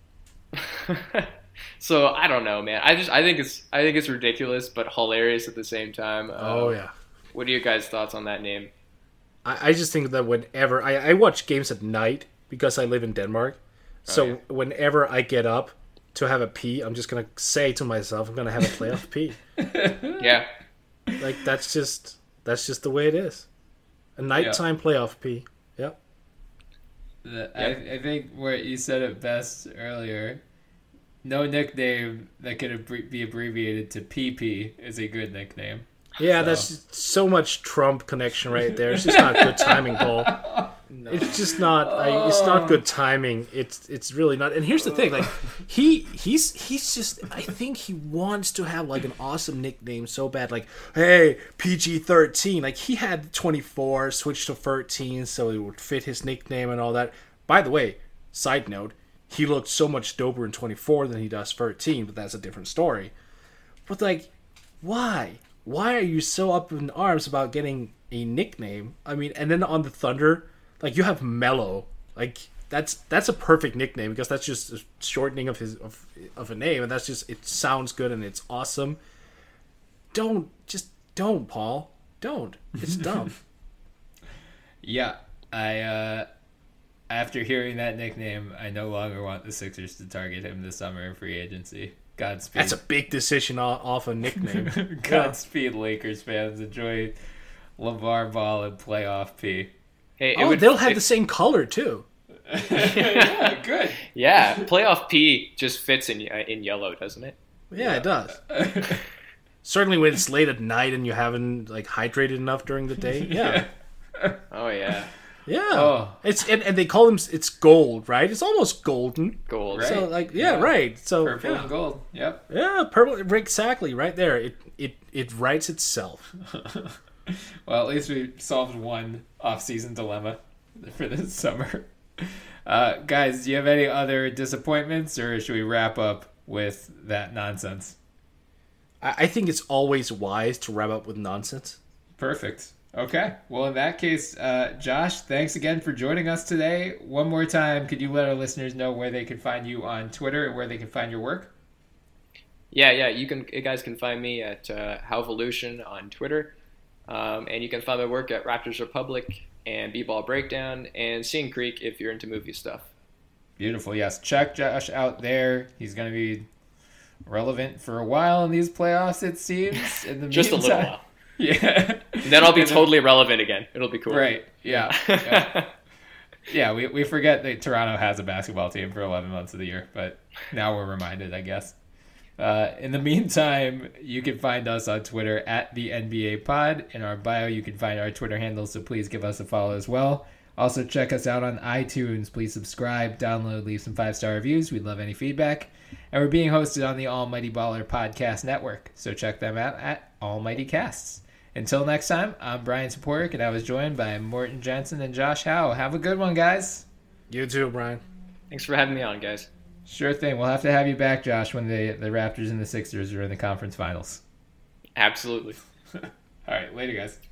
So I don't know, man. I just I think it's I think it's ridiculous, but hilarious at the same time. Um, oh yeah. What are your guys' thoughts on that name? I, I just think that whenever I, I watch games at night because I live in Denmark, so oh, yeah. whenever I get up to have a pee, I'm just gonna say to myself, I'm gonna have a playoff pee. Yeah. Like that's just that's just the way it is. A nighttime yeah. playoff pee. Yep. The, I, I think what you said it best earlier. No nickname that could be abbreviated to P P is a good nickname. Yeah, so. That's so much Trump connection right there. It's just not good timing, Paul. No. It's just not. I, it's not good timing. It's it's really not. And here's the thing: like he he's he's just. I think he wants to have like an awesome nickname so bad. Like, hey, P G thirteen. Like he had twenty-four, switched to thirteen, so it would fit his nickname and all that. By the way, side note. He looked so much doper in twenty-four than he does thirteen, but that's a different story. But, like, why? Why are you so up in arms about getting a nickname? I mean, and then on the Thunder, like, you have Melo. Like, that's that's a perfect nickname because that's just a shortening of his of, of a name, and that's just, it sounds good and it's awesome. Don't, just don't, Paul. Don't. It's dumb. Yeah, I, uh... After hearing that nickname, I no longer want the Sixers to target him this summer in free agency. Godspeed. That's a big decision off a nickname. Godspeed, Lakers fans. Enjoy LeVar Ball and playoff P. Hey, oh, would, they'll have it, the same color, too. Yeah, good. Yeah, playoff P just fits in in yellow, doesn't it? Yeah, yeah. It does. Certainly when it's late at night and you haven't like hydrated enough during the day. Yeah. yeah. Oh, yeah. Yeah, oh. it's and, and they call them it's gold, right? It's almost golden. Gold, right? So like, yeah, yeah. right. So purple yeah. and gold. Yep. Yeah, purple. Exactly, right there. It it it writes itself. Well, at least we solved one off-season dilemma for this summer. Uh, guys, do you have any other disappointments, or should we wrap up with that nonsense? I, I think it's always wise to wrap up with nonsense. Perfect. Okay. Well, in that case, uh, Josh, thanks again for joining us today. One more time, could you let our listeners know where they can find you on Twitter and where they can find your work? Yeah, yeah. You can, you guys can find me at uh, Howvolution on Twitter, um, and you can find my work at Raptors Republic and B-Ball Breakdown and Seeing Creek if you're into movie stuff. Beautiful. Yes, check Josh out there. He's going to be relevant for a while in these playoffs, it seems. In the just meantime. a little while. Yeah. And then I'll be totally relevant again. It'll be cool. Right. Yeah. Yeah, yeah we, we forget that Toronto has a basketball team for eleven months of the year, but now we're reminded, I guess. Uh, in the meantime, you can find us on Twitter at the N B A Pod. In our bio, you can find our Twitter handles, so please give us a follow as well. Also, check us out on iTunes. Please subscribe, download, leave some five-star reviews. We'd love any feedback. And we're being hosted on the Almighty Baller Podcast Network, so check them out at Almighty Casts. Until next time, I'm Brian Saporik, and I was joined by Morten Jensen and Josh Howe. Have a good one, guys. You too, Brian. Thanks for having me on, guys. Sure thing. We'll have to have you back, Josh, when the, the Raptors and the Sixers are in the conference finals. Absolutely. All right. Later, guys.